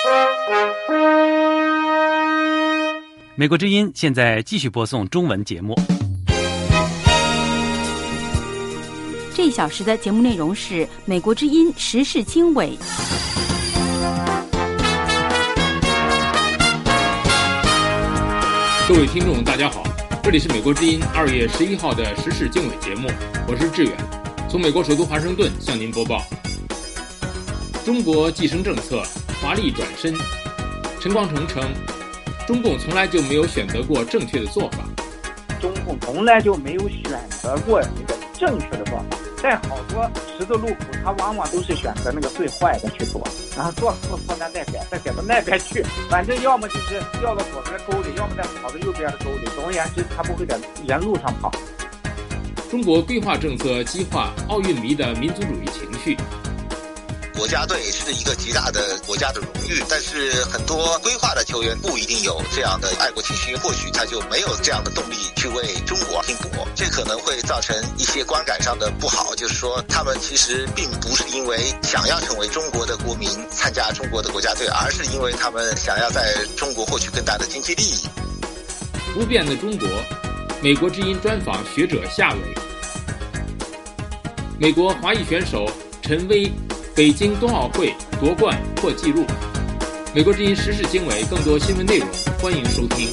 美国之音现在继续播送中文节目。 这一小时的节目内容是美国之音时事经纬。 各位听众大家好，这里是美国之音2月11号的时事经纬节目，我是志远，从美国首都华盛顿向您播报。中国计生政策华丽转身，陈光诚称中共从来就没有选择过正确的做法。 中共从来就没有选择过一个正确的做法，在好多十字路口，他往往都是选择那个最坏的去做，然后做错咱再改，再改到那边去，反正要么就是掉到左边的沟里，要么再跑到右边的沟里。总而言之，他不会在原路上跑。 中国规划政策激化奥运迷的民族主义情绪。 国家队是一个极大的国家的荣誉，但是很多规划的球员不一定有这样的爱国情绪，或许他就没有这样的动力去为中国拼搏，这可能会造成一些观感上的不好，就是说他们其实并不是因为想要成为中国的国民参加中国的国家队，而是因为他们想要在中国获取更大的经济利益。 不变的中国，美国之音专访学者夏伟。美国华裔选手陈薇北京冬奥会夺冠破纪录。美国之音时事经纬更多新闻内容，欢迎收听。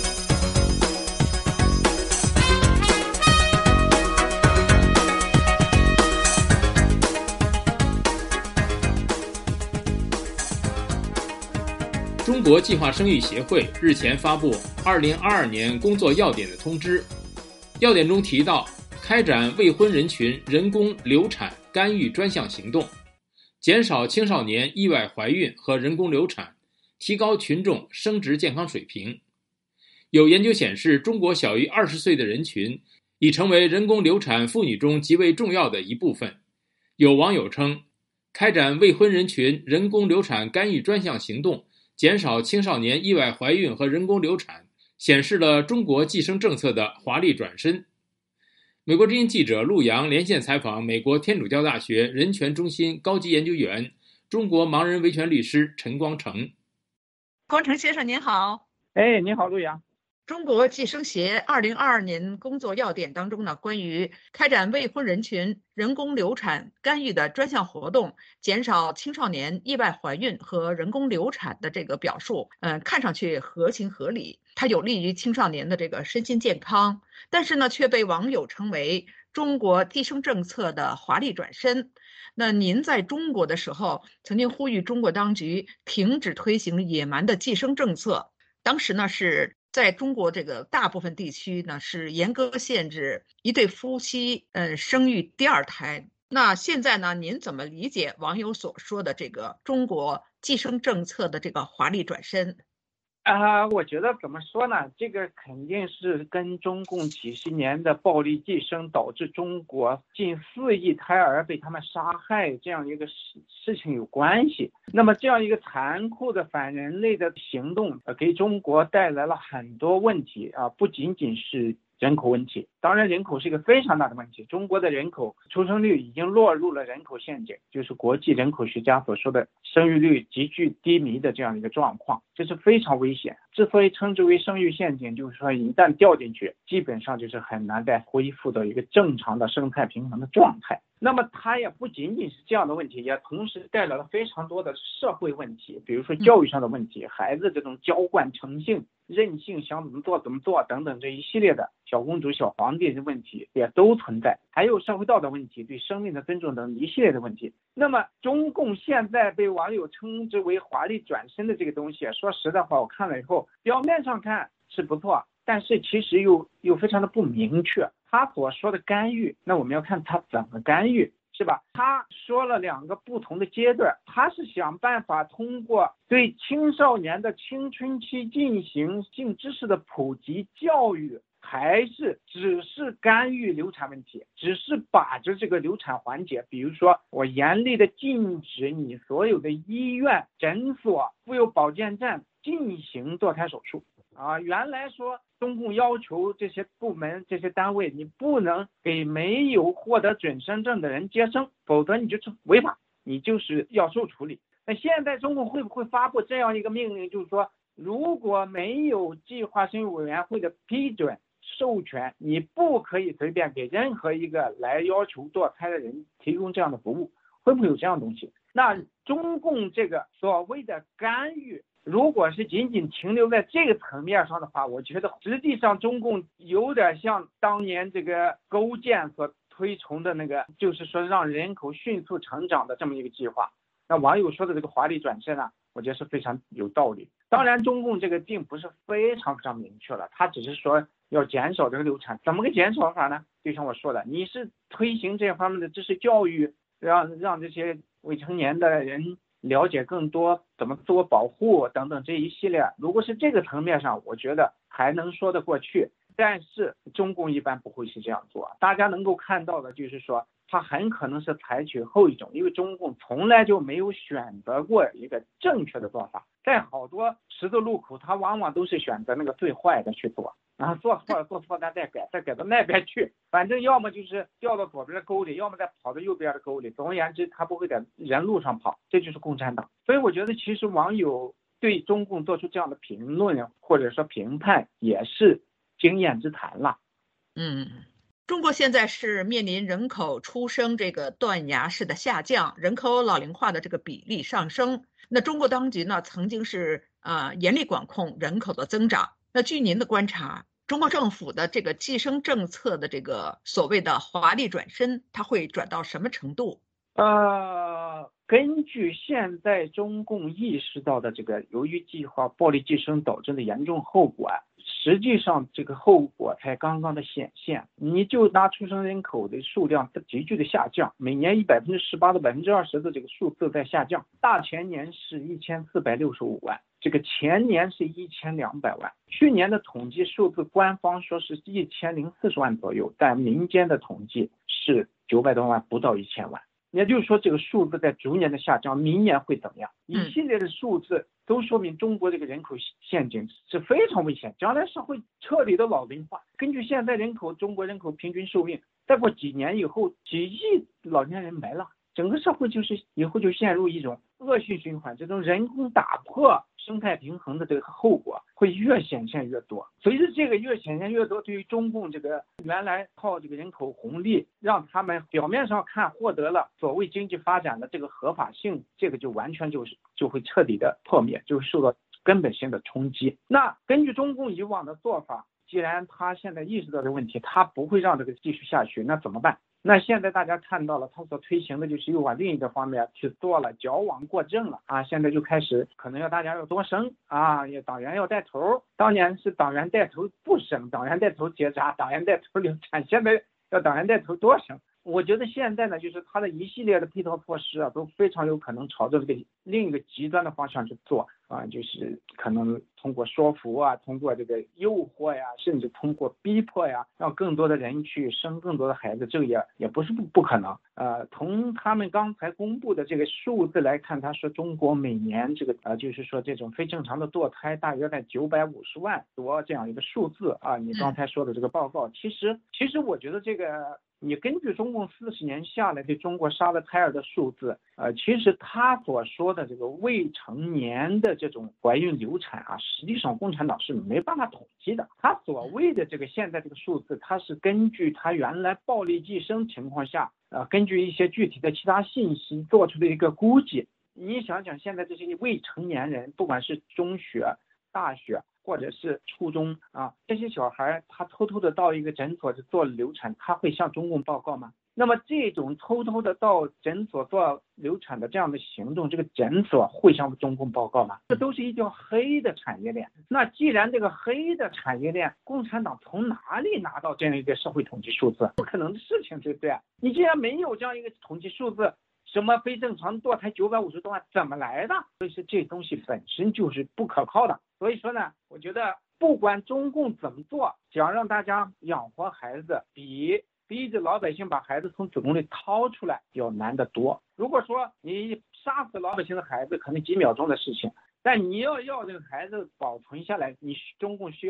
中国计划生育协会日前发布2022年工作要点的通知，要点中提到开展未婚人群人工流产干预专项行动，减少青少年意外怀孕和人工流产，提高群众生殖健康水平。有研究显示，中国小于20岁的人群已成为人工流产妇女中极为重要的一部分。有网友称，开展未婚人群人工流产干预专项行动，减少青少年意外怀孕和人工流产，显示了中国计生政策的华丽转身。美国之音记者陆洋连线采访美国天主教大学人权中心高级研究员、中国盲人维权律师陈光诚。 光诚先生您好。 您好，陆洋。 中国计生协2022年工作要点当中呢，关于开展未婚人群人工流产干预的专项活动，减少青少年意外怀孕和人工流产的这个表述，看上去合情合理，它有利于青少年的这个身心健康，但是呢，却被网友称为中国计生政策的华丽转身。那您在中国的时候，曾经呼吁中国当局停止推行野蛮的计生政策，当时呢是在中国这个大部分地区呢是严格限制一对夫妻生育第二胎。那现在呢，您怎么理解网友所说的这个中国计生政策的这个华丽转身？ 我觉得怎么说呢，这个肯定是跟中共几十年的暴力计生导致中国近4亿胎儿被他们杀害这样一个事情有关系。那么这样一个残酷的反人类的行动给中国带来了很多问题不仅仅是人口问题，当然人口是一个非常大的问题。中国的人口出生率已经落入了人口陷阱，就是国际人口学家所说的生育率急剧低迷的这样一个状况，这是非常危险。之所以称之为生育陷阱，就是说一旦掉进去，基本上就是很难再恢复到一个正常的生态平衡的状态。那么它也不仅仅是这样的问题，也同时带来了非常多的社会问题，比如说教育上的问题，孩子这种娇惯成性、任性，想怎么做怎么做等等，这一系列的小公主小皇帝的问题也都存在，还有社会道德问题、对生命的尊重等一系列的问题。那么中共现在被网友称之为华丽转身的这个东西，说实在话，我看了以后，表面上看是不错，但是其实又非常的不明确。他所说的干预，那我们要看他怎么干预，是吧？他说了2个不同的阶段，他是想办法通过对青少年的青春期进行性知识的普及教育，还是只是干预流产问题，只是把着这个流产环节，比如说我严厉的禁止你所有的医院、诊所、妇幼保健站进行堕胎手术原来说中共要求这些部门、这些单位，你不能给没有获得准生证的人接生，否则你就是违法，你就是要受处理。 那现在中共会不会发布这样一个命令，就是说，如果没有计划生育委员会的批准授权，你不可以随便给任何一个来要求堕胎的人提供这样的服务？会不会有这样的东西？那中共这个所谓的干预，如果是仅仅停留在这个层面上的话，我觉得实际上中共有点像当年这个勾践所推崇的那个，就是说让人口迅速成长的这么一个计划。那网友说的这个华丽转身啊，我觉得是非常有道理。当然中共这个并不是非常明确了，他只是说要减少这个流产。怎么个减少法呢？就像我说的，你是推行这方面的知识教育，让这些未成年的人了解更多怎么自我保护等等这一系列，如果是这个层面上，我觉得还能说得过去。但是中共一般不会是这样做，大家能够看到的就是说，他很可能是采取后一种，因为中共从来就没有选择过一个正确的做法，在好多十字路口，他往往都是选择那个最坏的去做，然后做错了再改到那边去，反正要么就是掉到左边的沟里，要么再跑到右边的沟里，总而言之他不会在人路上跑，这就是共产党。所以我觉得其实网友对中共做出这样的评论或者说评判也是经验之谈了。 中国现在是面临人口出生这个断崖式的下降，人口老龄化的这个比例上升。那中国当局呢，曾经是严厉管控人口的增长。那据您的观察，中国政府的这个计生政策的这个所谓的华丽转身，它会转到什么程度？ 根据现在中共意识到的这个由于计划暴力计生导致的严重后果实际上这个后果才刚刚的显现。你就拿出生人口的数量急剧的下降，每年以18%到20%的这个数字在下降，大前年是1465万，这个前年是1200万，去年的统计数字官方说是1040万左右，但民间的统计是900多万，不到1000万。也就是说这个数字在逐年的下降，明年会怎么样？一系列的数字都说明中国这个人口陷阱是非常危险，将来是会彻底的老龄化。根据现在中国人口平均寿命，再过几年以后几亿老年人没了，整个社会就是以后就陷入一种恶性循环，这种人工打破生态平衡的这个后果会越显现越多。随着这个越显现越多，对于中共这个原来靠这个人口红利让他们表面上看获得了所谓经济发展的这个合法性，这个就完全就会彻底的破灭，就会受到根本性的冲击。那根据中共以往的做法，既然他现在意识到这个问题，他不会让这个继续下去，那怎么办？那现在大家看到了，他所推行的就是又往另一个方面去做了，矫枉过正了啊！现在就开始可能要大家要多生啊，也党员要带头。当年是党员带头不生，党员带头结扎，党员带头流产，现在要党员带头多生。我觉得现在呢，就是他的一系列的配套措施啊，都非常有可能朝着这个另一个极端的方向去做啊，就是可能通过说服啊，通过这个诱惑呀，甚至通过逼迫呀，让更多的人去生更多的孩子，这个也不是不可能。从他们刚才公布的这个数字来看，他说中国每年这个就是说这种非正常的堕胎大约在950万多这样一个数字啊。你刚才说的这个报告，其实我觉得这个。你根据中共40年下来对中国杀了胎儿的数字，其实他所说的这个未成年的这种怀孕流产啊，实际上共产党是没办法统计的。他所谓的这个现在这个数字，他是根据他原来暴力计生情况下，根据一些具体的其他信息做出的一个估计。你想想，现在这些未成年人，不管是中学、大学。或者是初中啊，这些小孩他偷偷的到一个诊所去做流产，他会向中共报告吗？那么这种偷偷的到诊所做流产的这样的行动，这个诊所会向中共报告吗？这都是一条黑的产业链。那既然这个黑的产业链，共产党从哪里拿到这样一个社会统计数字？不可能的事情，对不对？你既然没有这样一个统计数字，什么非正常堕胎950多万怎么来的？所以说这东西本身就是不可靠的。所以说呢，我觉得不管中共怎么做，想让大家养活孩子，比逼着老百姓把孩子从子宫里掏出来要难得多。如果说你杀死老百姓的孩子，可能几秒钟的事情，但你要这个孩子保存下来，你中共需要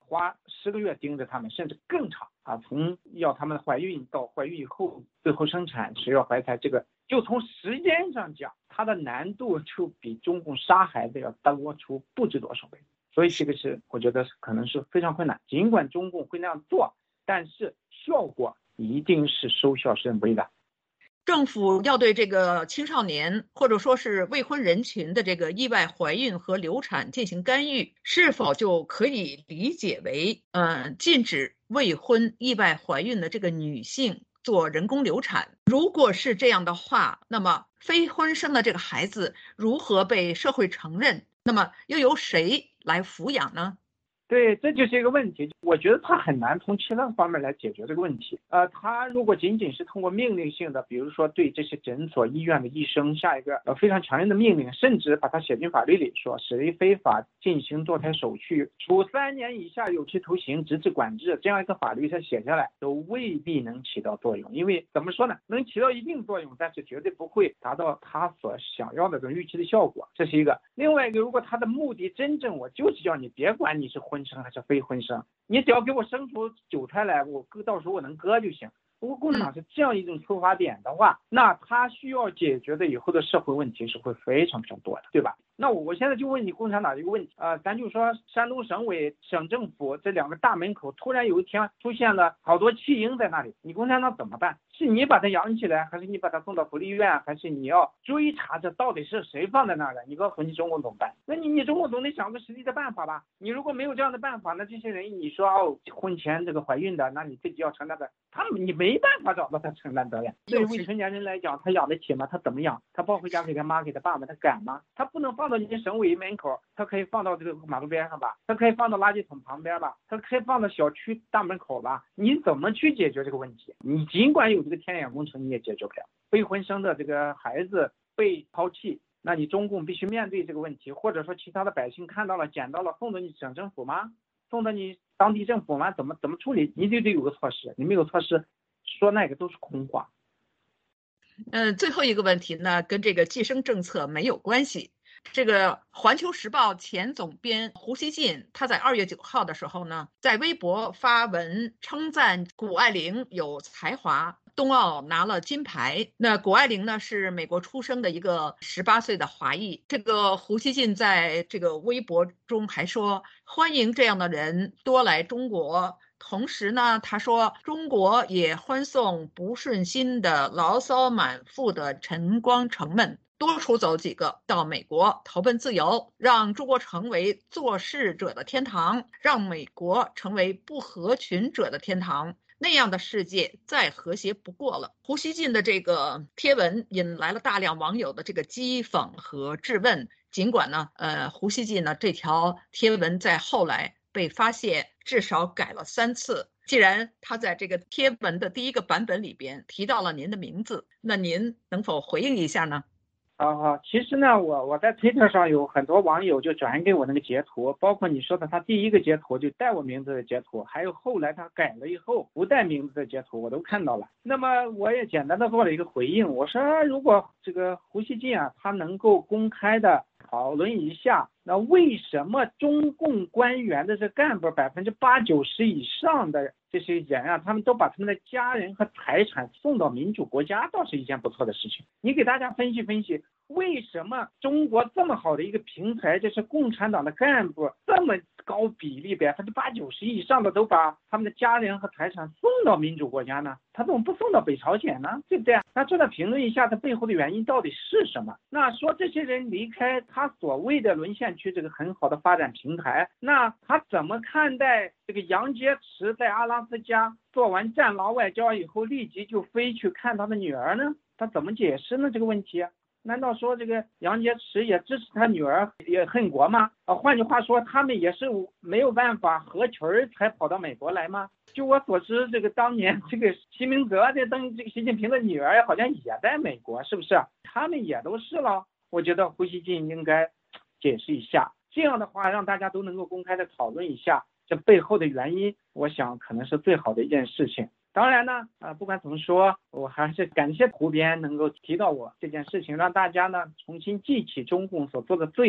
花10个月盯着他们，甚至更长啊，从要他们怀孕到怀孕以后最后生产10月怀胎，这个就从时间上讲，它的难度就比中共杀孩子要多出不知多少倍。所以这个是我觉得可能是非常困难，尽管中共会那样做，但是效果一定是收效甚微的。 政府要对这个青少年或者说是未婚人群的这个意外怀孕和流产进行干预，是否就可以理解为禁止未婚意外怀孕的这个女性做人工流产？如果是这样的话，那么非婚生的这个孩子如何被社会承认？那么又由谁来抚养呢？ 对，这就是一个问题。我觉得他很难从其他方面来解决这个问题。他如果仅仅是通过命令性的，比如说对这些诊所、医院的医生下一个非常强硬的命令，甚至把它写进法律里，说谁非法进行堕胎手续，处3年以下有期徒刑，直至管制，这样一个法律它写下来，都未必能起到作用。因为怎么说呢，能起到一定作用，但是绝对不会达到他所想要的这种预期的效果，这是一个。另外一个，如果他的目的真正我就是叫你别管你是婚生还是非婚生，你只要给我生出9胎来，我到时候我能割就行。如果共产党是这样一种出发点的话，那他需要解决的以后的社会问题是会非常非常多的，对吧？那我现在就问你共产党一个问题，咱就说山东省委、省政府这2个大门口突然有一天出现了好多弃婴在那里，你共产党怎么办？是你把他养起来，还是你把他送到福利院，还是你要追查这到底是谁放在那儿的？你告诉你中共怎么办？那你中共总得想个实际的办法吧？你如果没有这样的办法，那这些人你说婚前这个怀孕的，那你自己要承担的，你没办法找到他承担责任。对于未成年人来讲，他养得起吗？他怎么养？他抱回家给他妈给他爸吗？他敢吗？他不能放到你省委门口，他可以放到这个马路边上吧，他可以放到垃圾桶旁边吧，他可以放到小区大门口吧。你怎么去解决这个问题？你尽管有这个天眼工程，你也解决不了。未婚生的这个孩子被抛弃，那你中共必须面对这个问题，或者说其他的百姓看到了捡到了，送到你省政府吗？送到你当地政府吗？怎么处理？你得有个措施，你没有措施，说那个都是空话。 最后一个问题呢，跟这个计生政策没有关系。这个《环球时报》前总编胡锡进，他在2月9号的时候呢，在微博发文称赞谷爱凌有才华，冬奥拿了金牌。那谷爱凌呢，是美国出生的一个18岁的华裔。这个胡锡进在这个微博中还说，欢迎这样的人多来中国。同时呢，他说中国也欢送不顺心的牢骚满腹的陈光诚们多出走几个到美国投奔自由，让中国成为做事者的天堂，让美国成为不合群者的天堂，那样的世界再和谐不过了。胡锡进的这个贴文引来了大量网友的这个讥讽和质问，尽管呢胡锡进呢这条贴文在后来被发现至少改了3次。既然他在这个贴文的第1个版本里边提到了您的名字，那您能否回应一下呢？ 其实呢，我在推特上有很多网友就转给我那个截图，包括你说的他第1个截图就带我名字的截图，还有后来他改了以后不带名字的截图，我都看到了。那么我也简单的做了一个回应，我说如果这个胡锡进他能够公开的讨论一下，那为什么中共官员的这干部80%-90%以上的这些人他们都把他们的家人和财产送到民主国家，倒是一件不错的事情。你给大家分析分析，为什么中国这么好的一个平台，这是共产党的干部这么高比例80%-90%以上的都把他们的家人和财产送到民主国家呢？他怎么不送到北朝鲜呢？对不对？那这评论一下他背后的原因到底是什么？那说这些人离开他所谓的沦陷区这个很好的发展平台，那他怎么看待这个杨洁篪在阿拉斯加做完战狼外交以后立即就飞去看他的女儿呢？他怎么解释呢这个问题？难道说这个杨洁篪也支持他女儿也恨国吗？换句话说，他们也是没有办法合群才跑到美国来吗？就我所知，这个当年这个习明泽这个习近平的女儿好像也在美国，是不是？他们也都是了。我觉得胡锡进应该解释一下，这样的话让大家都能够公开的讨论一下这背后的原因，我想可能是最好的一件事情。当然呢，不管怎么说，我还是感谢胡编能够提到我这件事情，让大家呢重新记起中共所做的罪恶，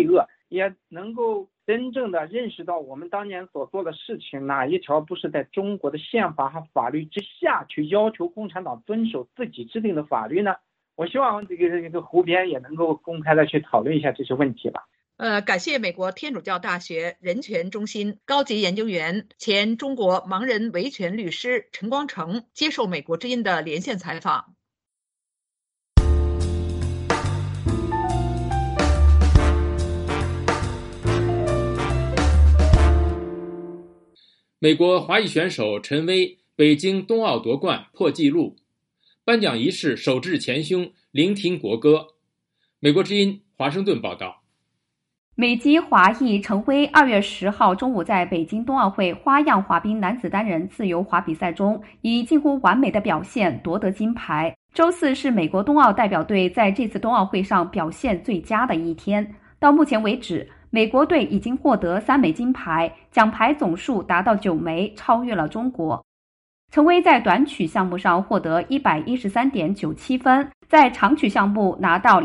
也能够真正的认识到我们当年所做的事情，哪一条不是在中国的宪法和法律之下去要求共产党遵守自己制定的法律呢？我希望这个湖边也能够公开的去讨论一下这些问题吧。 感谢美国天主教大学人权中心高级研究员、前中国盲人维权律师陈光诚接受美国之音的连线采访。 美国华裔选手陈薇北京冬奥夺冠破纪录，颁奖仪式手至前胸，聆听国歌。美国之音华盛顿报道。 美籍华裔陈薇2月10号中午在北京冬奥会花样滑冰男子单人自由滑比赛中，以近乎完美的表现夺得金牌。周四是美国冬奥代表队在这次冬奥会上表现最佳的一天。到目前为止，美国队已经获得3枚金牌，奖牌总数达到9枚，超越了中国。陈薇在短曲项目上获得 113.97 分，在长曲项目拿到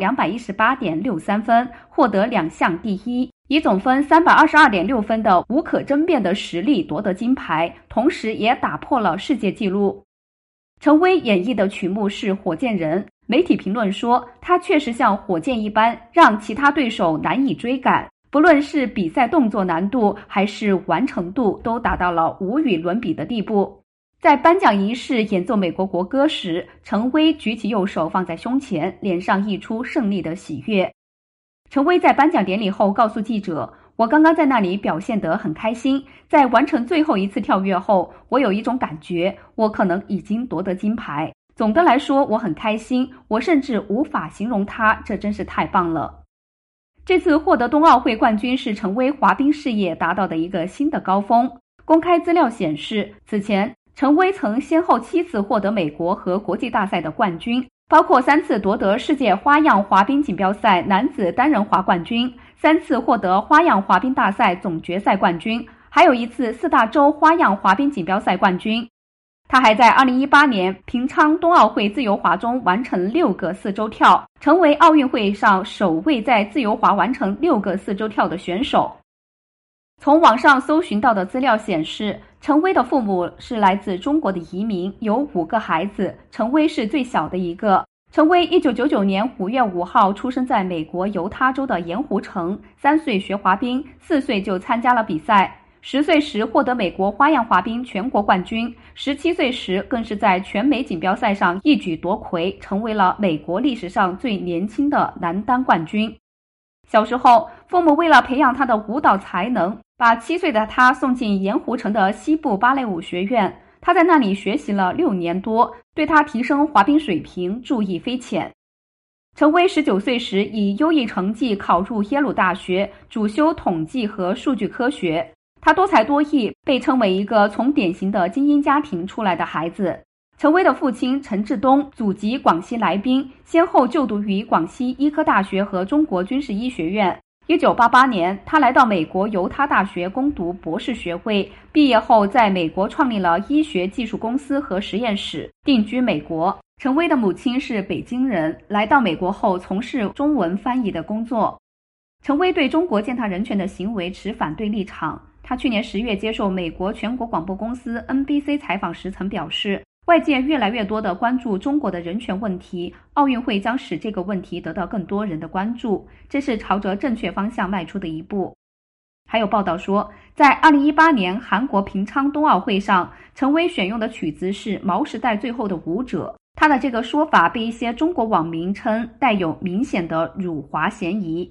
218.63 分，获得2项第一，以总分 322.6 分的无可争辩的实力夺得金牌，同时也打破了世界纪录。陈薇演绎的曲目是《火箭人》，媒体评论说，他确实像火箭一般，让其他对手难以追赶。不论是比赛动作难度还是完成度，都达到了无与伦比的地步。在颁奖仪式演奏美国国歌时，陈薇举起右手放在胸前，脸上溢出胜利的喜悦。陈薇在颁奖典礼后告诉记者，我刚刚在那里表现得很开心，在完成最后一次跳跃后，我有一种感觉，我可能已经夺得金牌。总的来说，我很开心，我甚至无法形容它，这真是太棒了。这次获得冬奥会冠军是陈薇滑冰事业达到的一个新的高峰。公开资料显示，此前陈薇曾先后7次获得美国和国际大赛的冠军，包括3次夺得世界花样滑冰锦标赛男子单人滑冠军，3次获得花样滑冰大赛总决赛冠军，还有1次4大洲花样滑冰锦标赛冠军。他还在2018年平昌冬奥会自由滑中完成6个4周跳，成为奥运会上首位在自由滑完成6个4周跳的选手。从网上搜寻到的资料显示，陈薇的父母是来自中国的移民，有5个孩子，陈薇是最小的一个。陈薇1999年5月5号出生在美国犹他州的盐湖城，3岁学滑冰，4岁就参加了比赛。10岁时获得美国花样滑冰全国冠军，17岁时更是在全美锦标赛上一举夺魁，成为了美国历史上最年轻的男单冠军。小时候，父母为了培养他的舞蹈才能，把7岁的他送进盐湖城的西部芭蕾舞学院，他在那里学习了6年多，对他提升滑冰水平注意非浅。陈薇19岁时以优异成绩考入耶鲁大学，主修统计和数据科学。他多才多艺，被称为一个从典型的精英家庭出来的孩子。陈薇的父亲陈志东祖籍广西来宾，先后就读于广西医科大学和中国军事医学院。1988年，他来到美国犹他大学攻读博士学位，毕业后在美国创立了医学技术公司和实验室，定居美国。陈薇的母亲是北京人，来到美国后从事中文翻译的工作。陈薇对中国践踏人权的行为持反对立场。他去年10月接受美国全国广播公司 NBC 采访时曾表示，外界越来越多地关注中国的人权问题，奥运会将使这个问题得到更多人的关注，这是朝着正确方向迈出的一步。还有报道说，在2018年韩国平昌冬奥会上，陈薇选用的曲子是毛时代最后的舞者，他的这个说法被一些中国网民称带有明显的辱华嫌疑。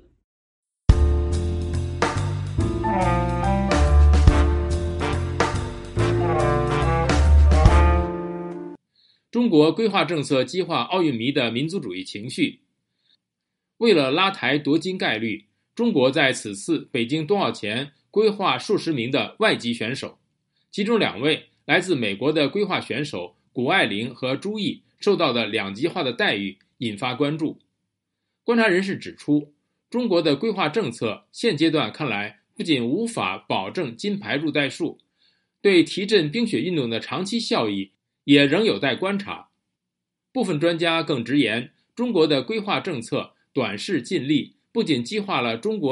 中国规划政策激化奥运迷的民族主义情绪。为了拉抬夺金概率，中国在此次北京冬奥前规划数十名的外籍选手，其中2位来自美国的规划选手谷爱凌和朱毅受到的两极化的待遇引发关注。观察人士指出，中国的规划政策现阶段看来不仅无法保证金牌入袋数，对提振冰雪运动的长期效益也仍有待观察。部分专家更直言，中国的规划政策短视尽力，不仅激化了中国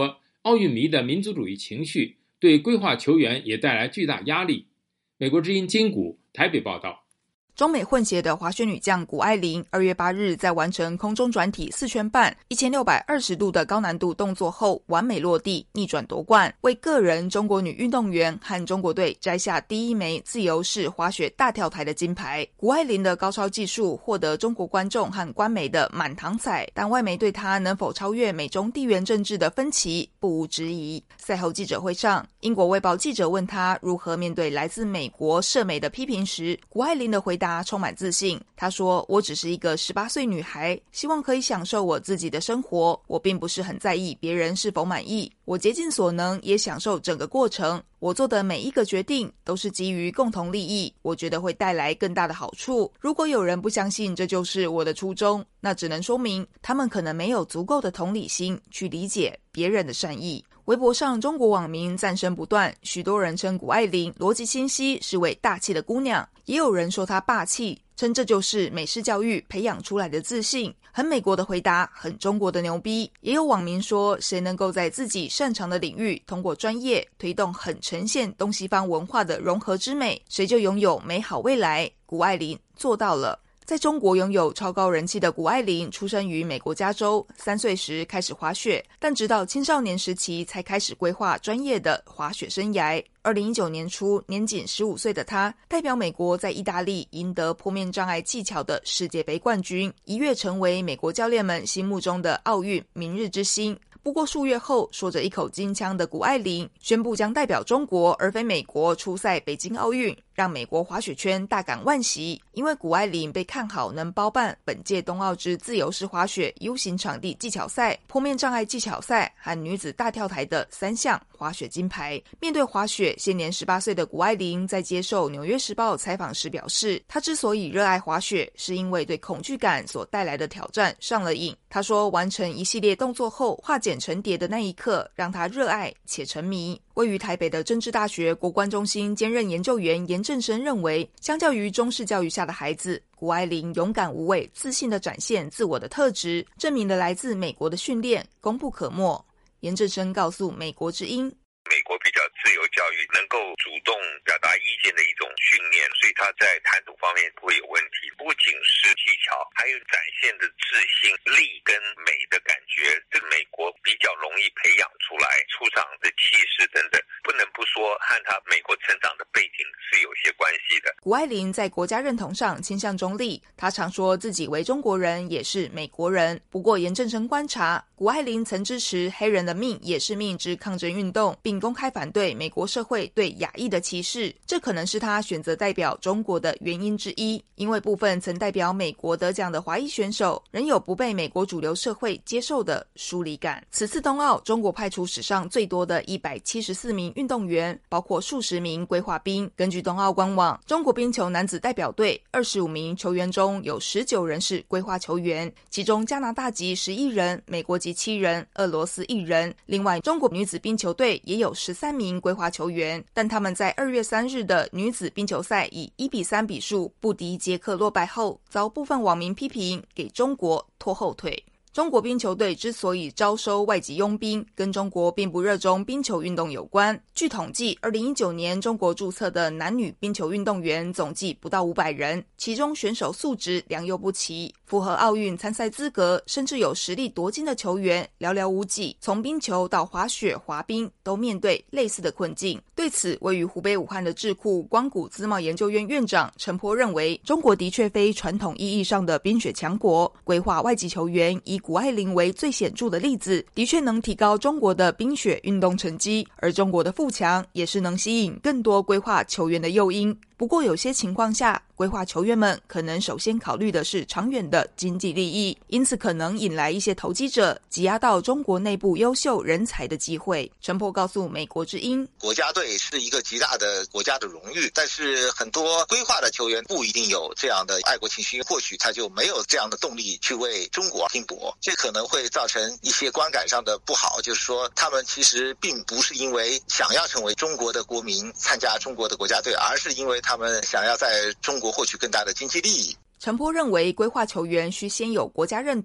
奥运迷的民族主义情绪对归化球员也带来巨大压力。美国之音金谷台北报道。 中美混血的滑雪女将谷爱凌2月8日在完成空中转体4圈半1620度的高难度动作后完美落地，逆转夺冠，为个人中国女运动员和中国队摘下第一枚自由式滑雪大跳台的金牌。谷爱凌的高超技术获得中国观众和官媒的满堂彩，但外媒对她能否超越美中地缘政治的分歧不无质疑。赛后记者会上，英国卫报记者问她如何面对来自美国社媒的批评时，谷爱凌的回答充满自信。她说，我只是一个18岁女孩，希望可以享受我自己的生活，我并不是很在意别人是否满意，我竭尽所能也享受整个过程，我做的每一个决定都是基于共同利益，我觉得会带来更大的好处。如果有人不相信这就是我的初衷，那只能说明他们可能没有足够的同理心去理解别人的善意。微博上中国网民赞声不断，许多人称谷爱凌逻辑清晰，是位大气的姑娘，也有人说她霸气，称这就是美式教育培养出来的自信。很美国的回答，很中国的牛逼。也有网民说，谁能够在自己擅长的领域通过专业推动很呈现东西方文化的融合之美，谁就拥有美好未来。谷爱凌做到了。在中国拥有超高人气的谷爱凌出生于美国加州，3岁时开始滑雪，但直到青少年时期才开始规划专业的滑雪生涯。2019年初，年仅15岁的她代表美国在意大利赢得坡面障碍技巧的世界杯冠军，一跃成为美国教练们心目中的奥运明日之星。不过数月后，说着一口金腔的谷爱凌宣布将代表中国而非美国出赛北京奥运，让美国滑雪圈大感惋惜。因为谷爱凌被看好能包办本届冬奥之自由式滑雪 U 型场地技巧赛、坡面障碍技巧赛和女子大跳台的3项滑雪金牌。面对滑雪，现年18岁的谷爱凌在接受《纽约时报》采访时表示，她之所以热爱滑雪，是因为对恐惧感所带来的挑战上了瘾。她说，完成一系列动作后化茧成蝶的那一刻，让她热爱且沉迷。位于台北的政治大学国关中心兼任研究员严正生认为，相较于中式教育下的孩子，谷爱凌勇敢无畏、自信地展现自我的特质，证明了来自美国的训练功不可没。严正生告诉美国之音， 美国比较自由教育，能够主动表达意见的一种训练，所以他在谈吐方面不会有问题。不仅是技巧，还有展现的自信、力跟美的感觉，这个美国比较容易培养出来，出场的气势等等，不能不说和他美国成长的背景是有些关系的。 谷爱凌在国家认同上倾向中立，她常说自己为中国人，也是美国人。不过严正生观察，谷爱凌曾支持黑人的命也是命之抗争运动，并公开反对美国社会对亚裔的歧视，这可能是他选择代表中国的原因之一。因为部分曾代表美国得奖的华裔选手仍有不被美国主流社会接受的疏离感。此次冬奥，中国派出史上最多的174名运动员，包括数十名归化兵。根据冬奥官网，中国冰球男子代表队25名球员中有19人是归化球员，其中加拿大籍11人，美国籍7人，俄罗斯1人。另外，中国女子冰球队也有13名归化球员，但他们在2月3日的女子冰球赛以1-3比数不敌捷克落败后，遭部分网民批评给中国拖后腿。中国冰球队之所以招收外籍佣兵，跟中国并不热衷冰球运动有关。据统计，2019年中国注册的男女冰球运动员总计不到500人，其中选手素质良莠不齐，符合奥运参赛资格甚至有实力夺金的球员寥寥无几。从冰球到滑雪、滑冰都面对类似的困境。对此，位于湖北武汉的智库光谷资贸研究院院长陈波认为，中国的确非传统意义上的冰雪强国，规划外籍球员以谷爱凌为最显著的例子，的确能提高中国的冰雪运动成绩，而中国的富强也是能吸引更多归化球员的诱因。不过有些情况下，归化球员们可能首先考虑的是长远的经济利益，因此可能引来一些投机者挤压到中国内部优秀人才的机会。陈波告诉美国之音， 国家队是一个极大的国家的荣誉，但是很多归化的球员不一定有这样的爱国情绪，或许他就没有这样的动力去为中国拼搏，这可能会造成一些观感上的不好，就是说他们其实并不是因为想要成为中国的国民参加中国的国家队，而是因为他们想要在中国获取更大的经济利益。 陈波认为，归化球员需先有国家认同，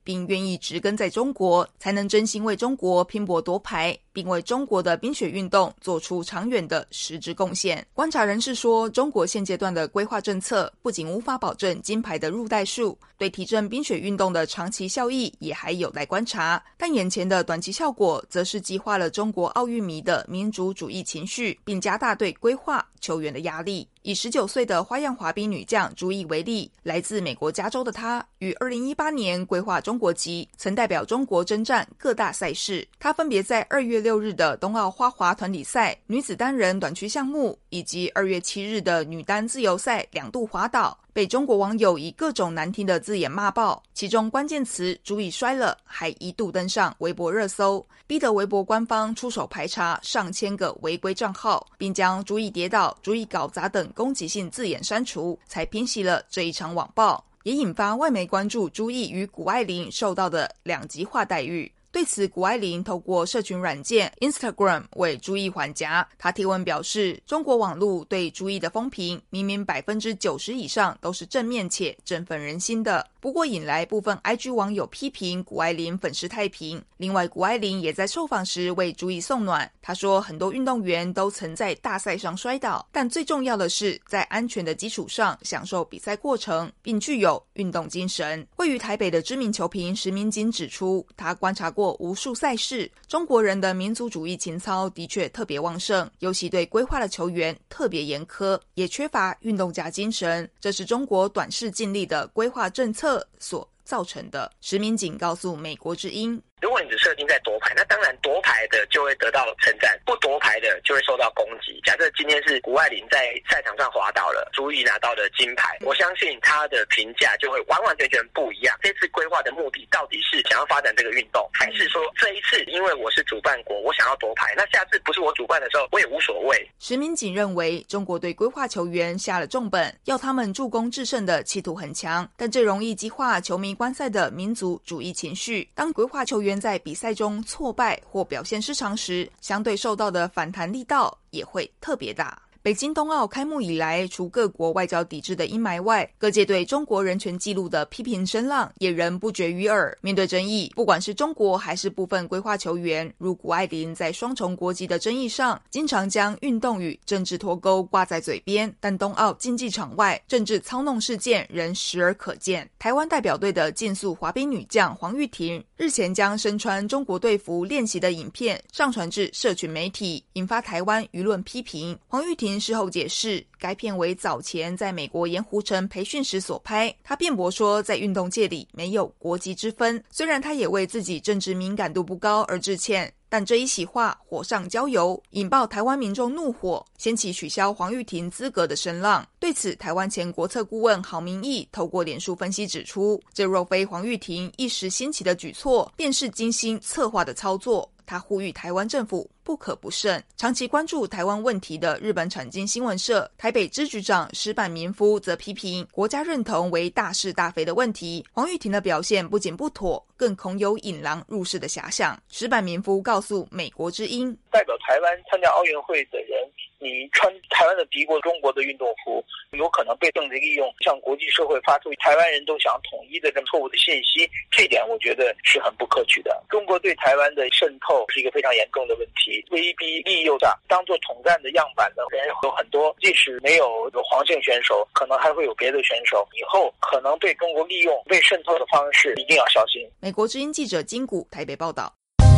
并愿意植根在中国，才能真心为中国拼搏夺牌，并为中国的冰雪运动做出长远的实质贡献。观察人士说，中国现阶段的规划政策不仅无法保证金牌的入袋数，对提振冰雪运动的长期效益也还有待观察，但眼前的短期效果则是激化了中国奥运迷的民族主义情绪，并加大对规划球员的压力。以19岁的花样滑冰女将朱毅为例，来自美国加州的她于2018年规划中国籍，曾代表中国征战各大赛事。她分别在2月6日的冬奥花滑团体赛女子单人短区项目，以及2月7日的女单自由赛2度滑倒，被中国网友以各种难听的字眼骂爆，其中关键词朱毅摔了还一度登上微博热搜，逼得微博官方出手排查上千个违规账号，并将朱毅跌倒、朱毅搞砸等攻击性字眼删除，才平息了这一场网暴，也引发外媒关注朱毅与谷爱凌受到的两极化待遇。对此，谷爱凌透过社群软件 Instagram 为朱毅还价。她贴文表示，中国网络对朱毅的风评明明90%以上都是正面且振奋人心的，不过引来部分 IG 网友批评谷爱凌粉饰太平。另外，谷爱凌也在受访时为朱毅送暖，她说很多运动员都曾在大赛上摔倒，但最重要的是在安全的基础上享受比赛过程，并具有运动精神。位于台北的知名球评石明景指出，他观察过无数赛事，中国人的民族主义情操的确特别旺盛，尤其对规划的球员特别严苛，也缺乏运动家精神，这是中国短视近利的规划政策所造成的。石明景告诉美国之音， 如果你只设定在夺牌，那当然夺牌的就会得到称赞，不夺牌的就会受到攻击。假设今天是谷爱凌在赛场上滑倒了，朱毅拿到了金牌，我相信他的评价就会完完全全不一样。这次规划的目的到底是想要发展这个运动，还是说这一次因为我是主办国，我想要夺牌，那下次不是我主办的时候我也无所谓。 石明景认为，中国对规划球员下了重本，要他们助攻制胜的企图很强，但这容易激化球迷观赛的民族主义情绪。当规划球员在比赛中挫败或表现失常时，相对受到的反弹力道也会特别大。北京冬奥开幕以来，除各国外交抵制的阴霾外，各界对中国人权纪录的批评声浪也仍不绝于耳。面对争议，不管是中国还是部分规划球员，如谷爱凌在双重国籍的争议上，经常将运动与政治脱钩挂在嘴边，但冬奥竞技场外政治操弄事件仍时而可见。台湾代表队的竞速滑冰女将黄玉婷日前将身穿中国队服练习的影片上传至社群媒体，引发台湾舆论批评。黄玉婷事后解释，该片为早前在美国盐湖城培训时所拍。他辩驳说，在运动界里没有国籍之分，虽然他也为自己政治敏感度不高而致歉，但这一席话火上浇油，引爆台湾民众怒火，掀起取消黄玉婷资格的声浪。对此，台湾前国策顾问郝明义透过脸书分析指出，这若非黄玉婷一时兴起的举措，便是精心策划的操作。他呼吁台湾政府不可不慎。长期关注台湾问题的日本产经新闻社台北支局长石坂民夫则批评，国家认同为大是大非的问题，黄玉婷的表现不仅不妥，更恐有引狼入室的遐想。石坂民夫告诉美国之音， 代表台湾参加奥运会的人，你穿台湾的敌国中国的运动服，有可能被政治利用，向国际社会发出台湾人都想统一的这么错误的信息，这点我觉得是很不可取的。中国对台湾的渗透是一个非常严重的问题，威逼利诱上当做统战的样板的人有很多，即使没有黄姓选手，可能还会有别的选手，以后可能被中国利用、被渗透的方式一定要小心。 美国之音记者金谷台北报道。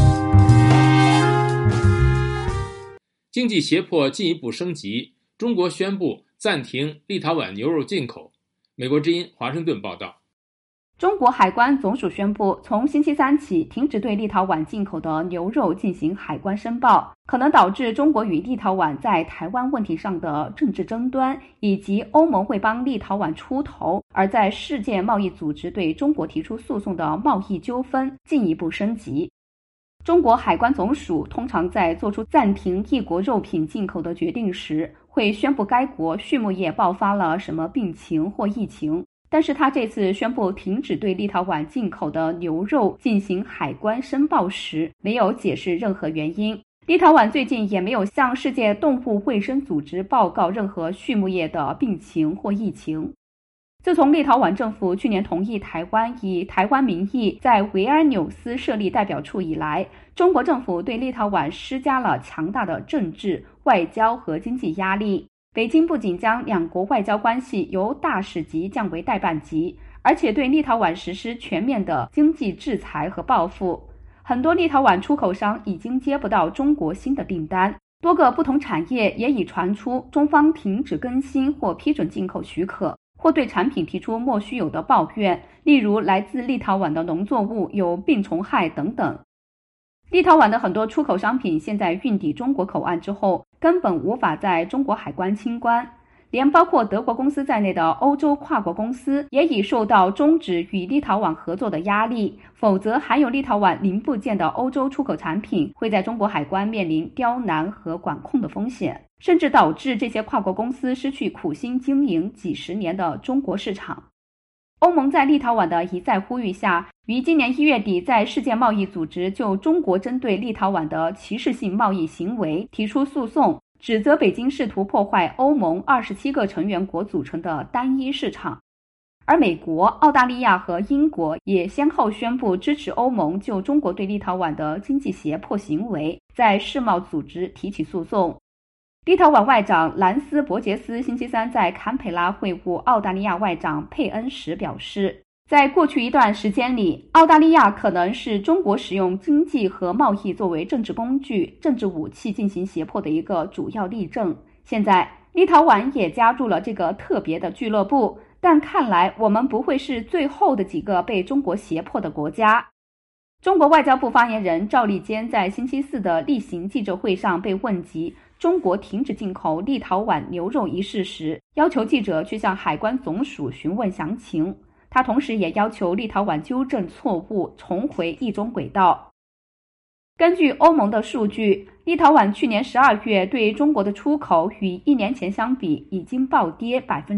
经济胁迫进一步升级，中国宣布暂停立陶宛牛肉进口。美国之音华盛顿报道。 中国海关总署宣布，从星期三起停止对立陶宛进口的牛肉进行海关申报，可能导致中国与立陶宛在台湾问题上的政治争端，以及欧盟会帮立陶宛出头，而在世界贸易组织对中国提出诉讼的贸易纠纷进一步升级。中国海关总署通常在做出暂停一国肉品进口的决定时，会宣布该国畜牧业爆发了什么病情或疫情。但是他这次宣布停止对立陶宛进口的牛肉进行海关申报时，没有解释任何原因。立陶宛最近也没有向世界动物卫生组织报告任何畜牧业的病情或疫情。 自从立陶宛政府去年同意台湾以台湾名义在维尔纽斯设立代表处以来，中国政府对立陶宛施加了强大的政治、外交和经济压力。北京不仅将两国外交关系由大使级降为代办级，而且对立陶宛实施全面的经济制裁和报复。很多立陶宛出口商已经接不到中国新的订单，多个不同产业也已传出中方停止更新或批准进口许可，或对产品提出莫须有的抱怨，例如来自立陶宛的农作物有病虫害等等。立陶宛的很多出口商品现在运抵中国口岸之后，根本无法在中国海关清关，连包括德国公司在内的欧洲跨国公司也已受到终止与立陶宛合作的压力，否则含有立陶宛零部件的欧洲出口产品会在中国海关面临刁难和管控的风险，甚至导致这些跨国公司失去苦心经营几十年的中国市场。欧盟在立陶宛的一再呼吁下，于今年1月底在世界贸易组织就中国针对立陶宛的歧视性贸易行为提出诉讼，指责北京试图破坏欧盟27个成员国组成的单一市场。而美国、澳大利亚和英国也先后宣布支持欧盟就中国对立陶宛的经济胁迫行为在世贸组织提起诉讼。立陶宛外长兰斯伯杰斯星期三在坎培拉会晤澳大利亚外长佩恩时表示，在过去一段时间里，澳大利亚可能是中国使用经济和贸易作为政治工具、政治武器进行胁迫的一个主要例证。现在，立陶宛也加入了这个特别的俱乐部，但看来我们不会是最后的几个被中国胁迫的国家。中国外交部发言人赵立坚在星期四的例行记者会上被问及中国停止进口立陶宛牛肉一事时，要求记者去向海关总署询问详情。他同时也要求立陶宛纠正错误，重回一中轨道。根据欧盟的数据，立陶宛去年12月对中国的出口与1年前相比已经暴跌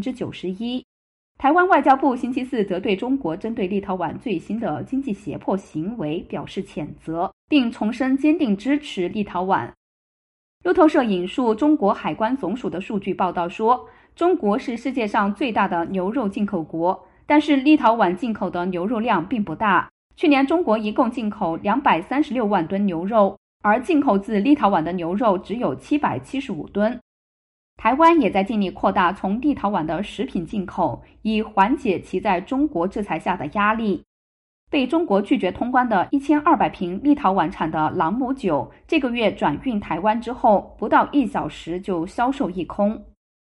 91%。台湾外交部星期四则对中国针对立陶宛最新的经济胁迫行为表示谴责，并重申坚定支持立陶宛。路透社引述中国海关总署的数据报道说，中国是世界上最大的牛肉进口国，但是立陶宛进口的牛肉量并不大。去年中国一共进口236万吨牛肉，而进口自立陶宛的牛肉只有775吨。台湾也在尽力扩大从立陶宛的食品进口，以缓解其在中国制裁下的压力。被中国拒绝通关的1200瓶立陶宛产的朗姆酒，这个月转运台湾之后，不到1小时就销售一空。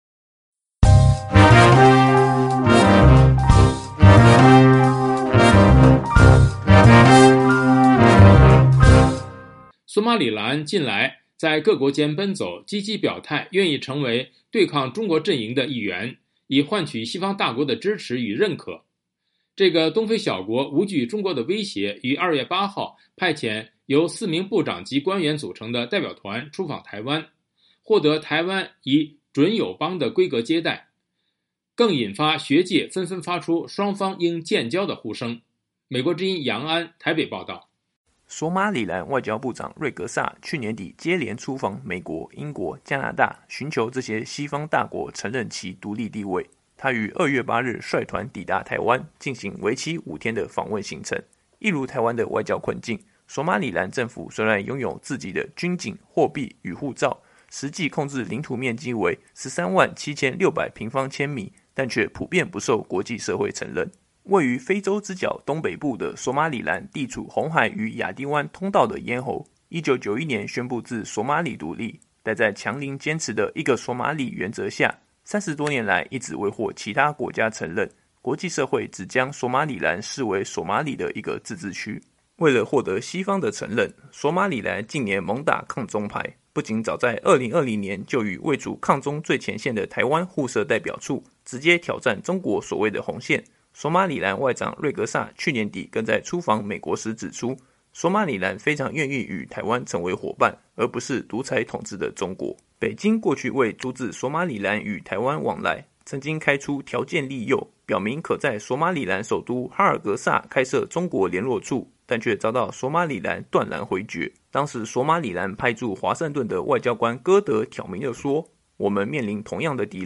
索马里兰近来在各国间奔走，积极表态，愿意成为对抗中国阵营的一员，以换取西方大国的支持与认可。这个东非小国无惧中国的威胁，于2月8号派遣由4名部长级官员组成的代表团出访台湾，获得台湾以准友邦的规格接待，更引发学界纷纷发出双方应建交的呼声。美国之音杨安台北报道。 索马里兰外交部长瑞格萨去年底接连出访美国、英国、加拿大，寻求这些西方大国承认其独立地位。他于2月8日率团抵达台湾，进行为期5天的访问行程。一如台湾的外交困境，索马里兰政府虽然拥有自己的军警、货币与护照，实际控制领土面积为137600平方千米，但却普遍不受国际社会承认。位于非洲之角东北部的索马里兰，地处红海与亚丁湾通道的咽喉。1991年宣布自索马里独立，但在强邻坚持的一个索马里原则下，30多年来一直未获其他国家承认。国际社会只将索马里兰视为索马里的一个自治区。为了获得西方的承认，索马里兰近年猛打抗中牌，不仅早在2020年就与位处抗中最前线的台湾互设代表处，直接挑战中国所谓的红线。索马里兰外长瑞格萨去年底更在出访美国时指出，索马里兰非常愿意与台湾成为伙伴，而不是独裁统治的中国。北京过去为阻止索马里兰与台湾往来，曾经开出条件利诱，表明可在索马里兰首都哈尔格萨开设中国联络处，但却遭到索马里兰断然回绝。当时索马里兰派驻华盛顿的外交官戈德挑明了说，我们面临同样的敌人，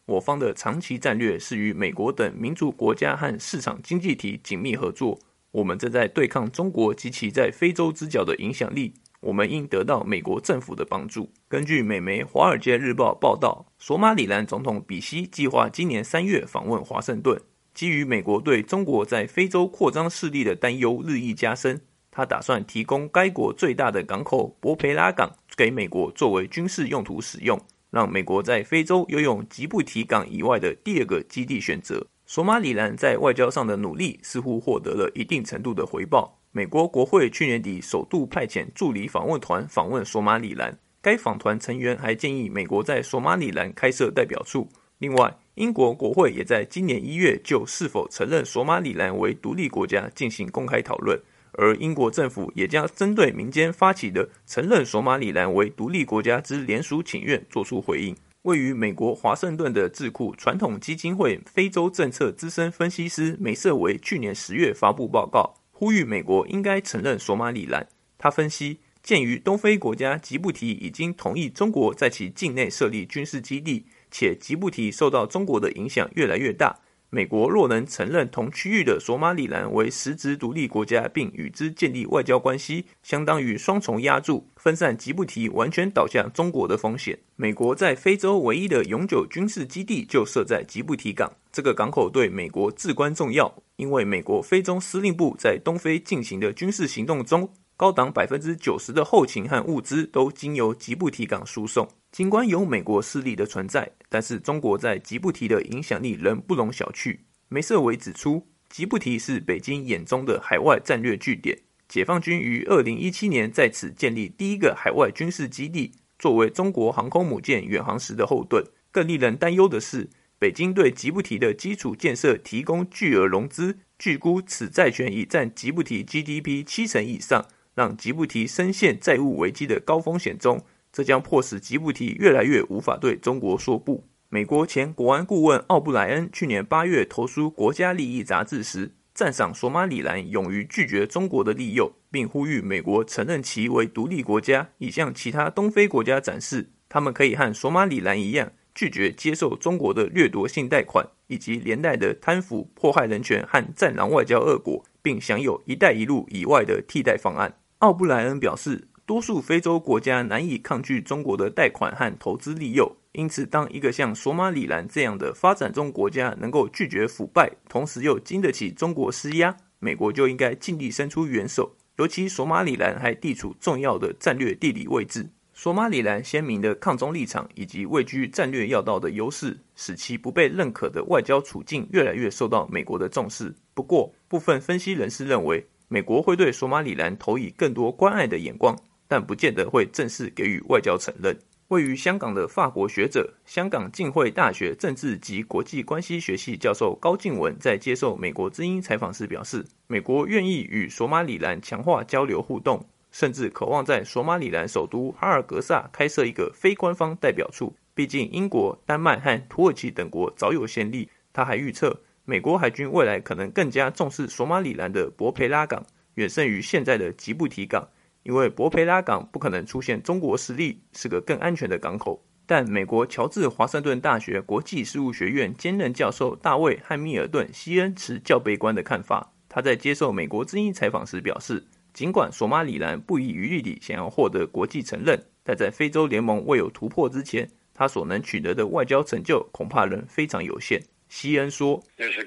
我方的长期战略是与美国等民主国家和市场经济体紧密合作。我们正在对抗中国及其在非洲之角的影响力，我们应得到美国政府的帮助。根据美媒《华尔街日报》报道，索马里兰总统比希计划今年3月访问华盛顿。基于美国对中国在非洲扩张势力的担忧日益加深，他打算提供该国最大的港口博培拉港给美国作为军事用途使用，让美国在非洲拥有吉布提港以外的第二个基地选择。索马里兰在外交上的努力似乎获得了一定程度的回报。美国国会去年底首度派遣助理访问团访问索马里兰，该访团成员还建议美国在索马里兰开设代表处。另外，英国国会也在今年1月就是否承认索马里兰为独立国家进行公开讨论，而英国政府也将针对民间发起的承认索马里兰为独立国家之联署请愿作出回应。位于美国华盛顿的智库传统基金会非洲政策资深分析师梅瑟维去年10月发布报告，呼吁美国应该承认索马里兰。他分析，鉴于东非国家吉布提已经同意中国在其境内设立军事基地，且吉布提受到中国的影响越来越大，美国若能承认同区域的索马里兰为实质独立国家并与之建立外交关系，相当于双重压住分散吉布提完全倒向中国的风险。美国在非洲唯一的永久军事基地就设在吉布提港，这个港口对美国至关重要，因为美国非洲司令部在东非进行的军事行动中，高达 90% 的后勤和物资都经由吉布提港输送。尽管有美国势力的存在，但是中国在吉布提的影响力仍不容小觑。梅瑟维指出，吉布提是北京眼中的海外战略据点，解放军于2017年在此建立第一个海外军事基地，作为中国航空母舰远航时的后盾。更令人担忧的是，北京对吉布提的基础建设提供巨额融资，据估此债权已占吉布提 GDP 70%以上，让吉布提深陷债务危机的高风险中，这将迫使吉布提越来越无法对中国说不。美国前国安顾问奥布莱恩去年8月投书《国家利益》杂志时，赞赏索马里兰勇于拒绝中国的利诱，并呼吁美国承认其为独立国家，以向其他东非国家展示，他们可以和索马里兰一样，拒绝接受中国的掠夺性贷款，以及连带的贪腐、迫害人权和战狼外交恶果，并享有“一带一路”以外的替代方案。奥布莱恩表示，多数非洲国家难以抗拒中国的贷款和投资利诱，因此当一个像索马里兰这样的发展中国家能够拒绝腐败，同时又经得起中国施压，美国就应该尽力伸出援手，尤其索马里兰还地处重要的战略地理位置。索马里兰鲜明的抗中立场以及位居战略要道的优势，使其不被认可的外交处境越来越受到美国的重视。不过，部分分析人士认为，美国会对索马里兰投以更多关爱的眼光，但不见得会正式给予外交承认。位于香港的法国学者、香港浸会大学政治及国际关系学系教授高敬文在接受美国之音采访时表示，美国愿意与索马里兰强化交流互动，甚至渴望在索马里兰首都哈尔格萨开设一个非官方代表处，毕竟英国、丹麦和土耳其等国早有先例。他还预测，美国海军未来可能更加重视索马里兰的博培拉港，远胜于现在的吉布提港，因为博培拉港不可能出现中国实力，是个更安全的港口。但美国乔治华盛顿大学国际事务学院兼任教授大卫汉密尔顿西恩持较悲观的看法。他在接受美国之音采访时表示，尽管索马里兰不遗余力地想要获得国际承认，但在非洲联盟未有突破之前，他所能取得的外交成就恐怕仍非常有限。西恩说，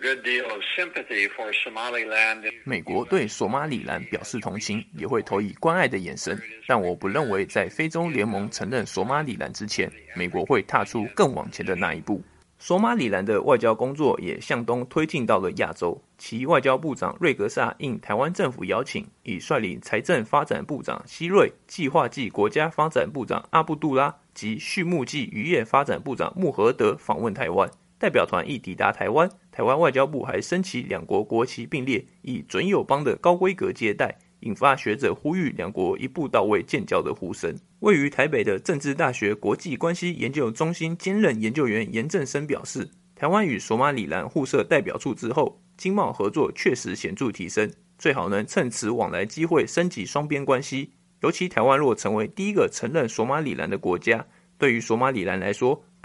美国对索马里兰表示同情，也会投以关爱的眼神，但我不认为在非洲联盟承认索马里兰之前，美国会踏出更往前的那一步。索马里兰的外交工作也向东推进到了亚洲，其外交部长瑞格萨应台湾政府邀请，已率领财政发展部长希瑞、计划暨国家发展部长阿布杜拉及畜牧暨渔业发展部长穆和德访问台湾。代表团一抵达台湾，台湾外交部还升旗两国国旗并列，以准友邦的高规格接待，引发学者呼吁两国一步到位建交的呼声。位于台北的政治大学国际关系研究中心兼任研究员严正生表示，台湾与索马里兰互设代表处之后，经贸合作确实显著提升，最好能趁此往来机会升级双边关系。尤其台湾若成为第一个承认索马里兰的国家，对于索马里兰来说，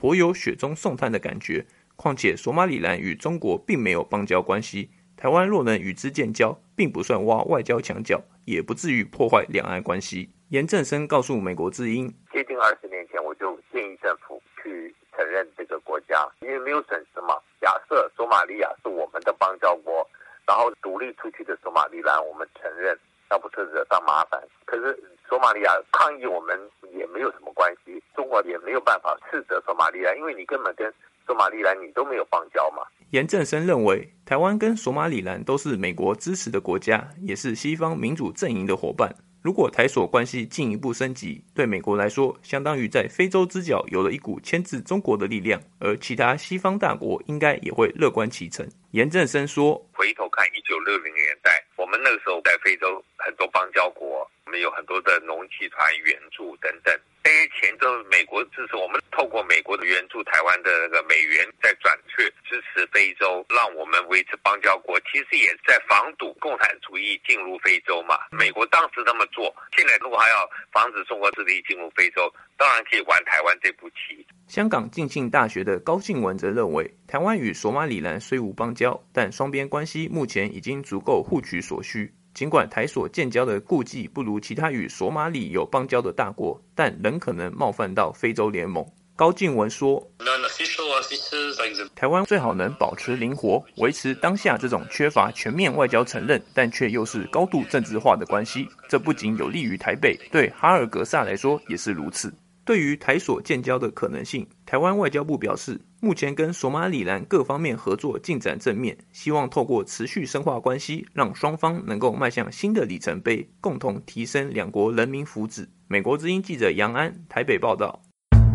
颇有雪中送炭的感觉。况且索马里兰与中国并没有邦交关系，台湾若能与之建交，并不算挖外交墙角，也不至于破坏两岸关系。严正声告诉美国之音， 接近20年前我就建议政府去承认这个国家，因为没有损失嘛。假设索马利亚是我们的邦交国，然后独立出去的索马里兰我们承认，那不是惹上麻烦。可是索马利亚抗议我们也没有什么关系，中国也没有办法斥责索马利兰，因为你根本跟索马里兰你都没有邦交嘛。 严正声认为，台湾跟索马里兰都是美国支持的国家，也是西方民主阵营的伙伴。如果台索关系进一步升级，对美国来说，相当于在非洲之角有了一股牵制中国的力量，而其他西方大国应该也会乐观其成。严正声说， 回头看1960年代，我们那个时候在非洲很多邦交国，我们有很多的农技团援助等等。这些钱都是美国支持，我们透过美国的援助台湾的那个美元再转去支持非洲，让我们维持邦交国，其实也是在防堵共产主义进入非洲嘛。美国当时这么做，现在如果还要防止中国势力进入非洲，当然可以玩台湾这步棋。 香港浸信大学的高敬文则认为，台湾与索马里兰虽无邦交，但双边关系目前已经足够互取所需。尽管台索建交的顾忌不如其他与索马里有邦交的大国，但仍可能冒犯到非洲联盟。高敬文说，台湾最好能保持灵活，维持当下这种缺乏全面外交承认，但却又是高度政治化的关系。这不仅有利于台北，对哈尔格萨来说也是如此。对于台索建交的可能性，台湾外交部表示，目前跟索马里兰各方面合作进展正面，希望透过持续深化关系，让双方能够迈向新的里程碑，共同提升两国人民福祉。美国之音记者杨安台北报道。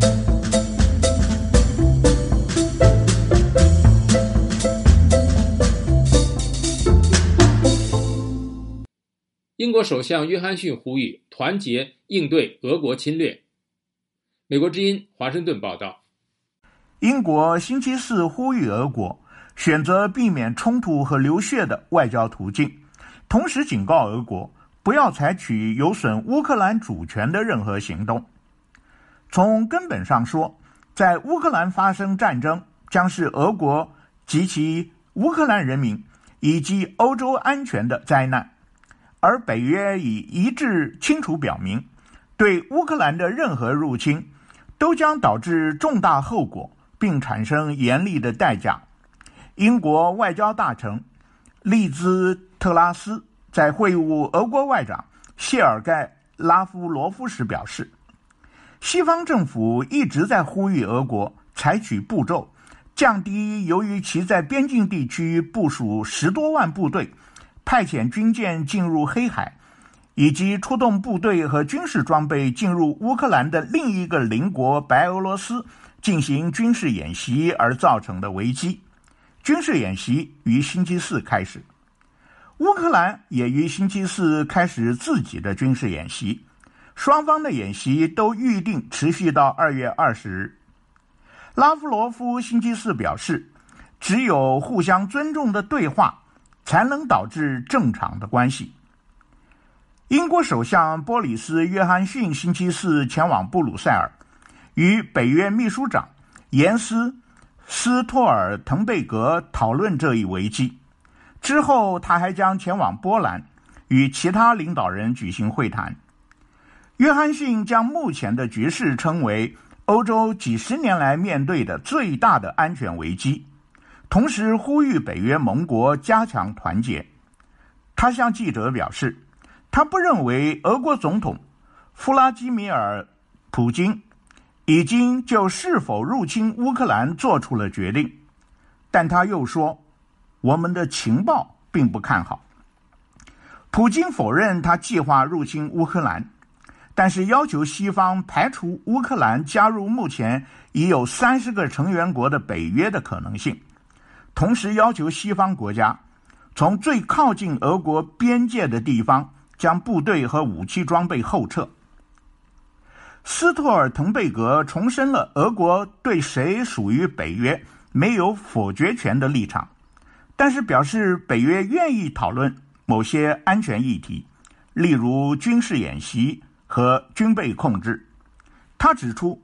英国首相约翰逊呼吁团结应对俄国侵略。美国之音华盛顿报道， 英国星期四呼吁俄国选择避免冲突和流血的外交途径，同时警告俄国不要采取有损乌克兰主权的任何行动。从根本上说，在乌克兰发生战争将是俄国及其乌克兰人民以及欧洲安全的灾难，而北约已一致清楚表明，对乌克兰的任何入侵都将导致重大后果，并产生严厉的代价。英国外交大臣利兹特拉斯在会晤俄国外长谢尔盖拉夫罗夫时表示，西方政府一直在呼吁俄国采取步骤，降低由于其在边境地区部署10多万部队，派遣军舰进入黑海，以及出动部队和军事装备进入乌克兰的另一个邻国白俄罗斯进行军事演习而造成的危机。军事演习于星期四开始，乌克兰也于星期四开始自己的军事演习，双方的演习都预定持续到2月20日。拉夫罗夫星期四表示，只有互相尊重的对话才能导致正常的关系。英国首相波里斯·约翰逊星期四前往布鲁塞尔，与北约秘书长严斯·斯托尔滕贝格讨论这一危机。之后他还将前往波兰，与其他领导人举行会谈。约翰逊将目前的局势称为欧洲几十年来面对的最大的安全危机，同时呼吁北约盟国加强团结。他向记者表示，他不认为俄国总统弗拉基米尔·普京已经就是否入侵乌克兰做出了决定，但他又说，我们的情报并不看好。普京否认他计划入侵乌克兰，但是要求西方排除乌克兰加入目前已有30个成员国的北约的可能性，同时要求西方国家从最靠近俄国边界的地方将部队和武器装备后撤。斯托尔滕贝格重申了俄国对谁属于北约没有否决权的立场，但是表示北约愿意讨论某些安全议题，例如军事演习和军备控制。他指出，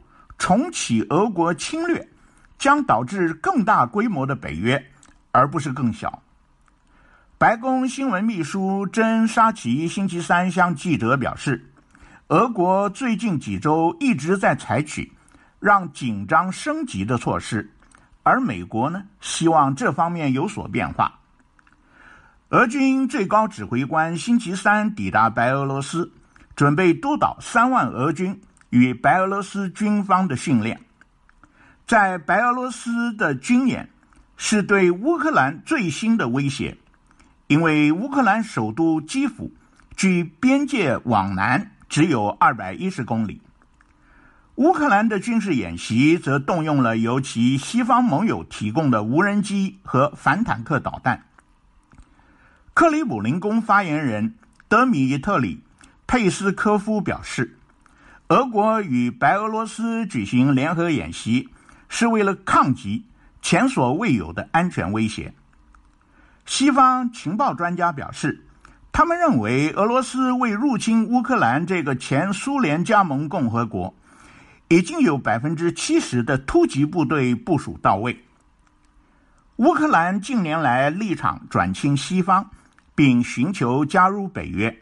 重启俄国侵略将导致更大规模的北约，而不是更小。白宫新闻秘书珍·沙奇星期三向记者表示，俄国最近几周一直在采取让紧张升级的措施，而美国呢，希望这方面有所变化。俄军最高指挥官星期三抵达白俄罗斯，准备督导3万俄军与白俄罗斯军方的训练。在白俄罗斯的军演是对乌克兰最新的威胁，因为乌克兰首都基辅距边界往南只有210公里。乌克兰的军事演习则动用了由其西方盟友提供的无人机和反坦克导弹。克里姆林宫发言人德米特里·佩斯科夫表示，俄国与白俄罗斯举行联合演习是为了抗击前所未有的安全威胁。西方情报专家表示，他们认为俄罗斯为入侵乌克兰这个前苏联加盟共和国已经有 70% 的突击部队部署到位。乌克兰近年来立场转倾西方，并寻求加入北约。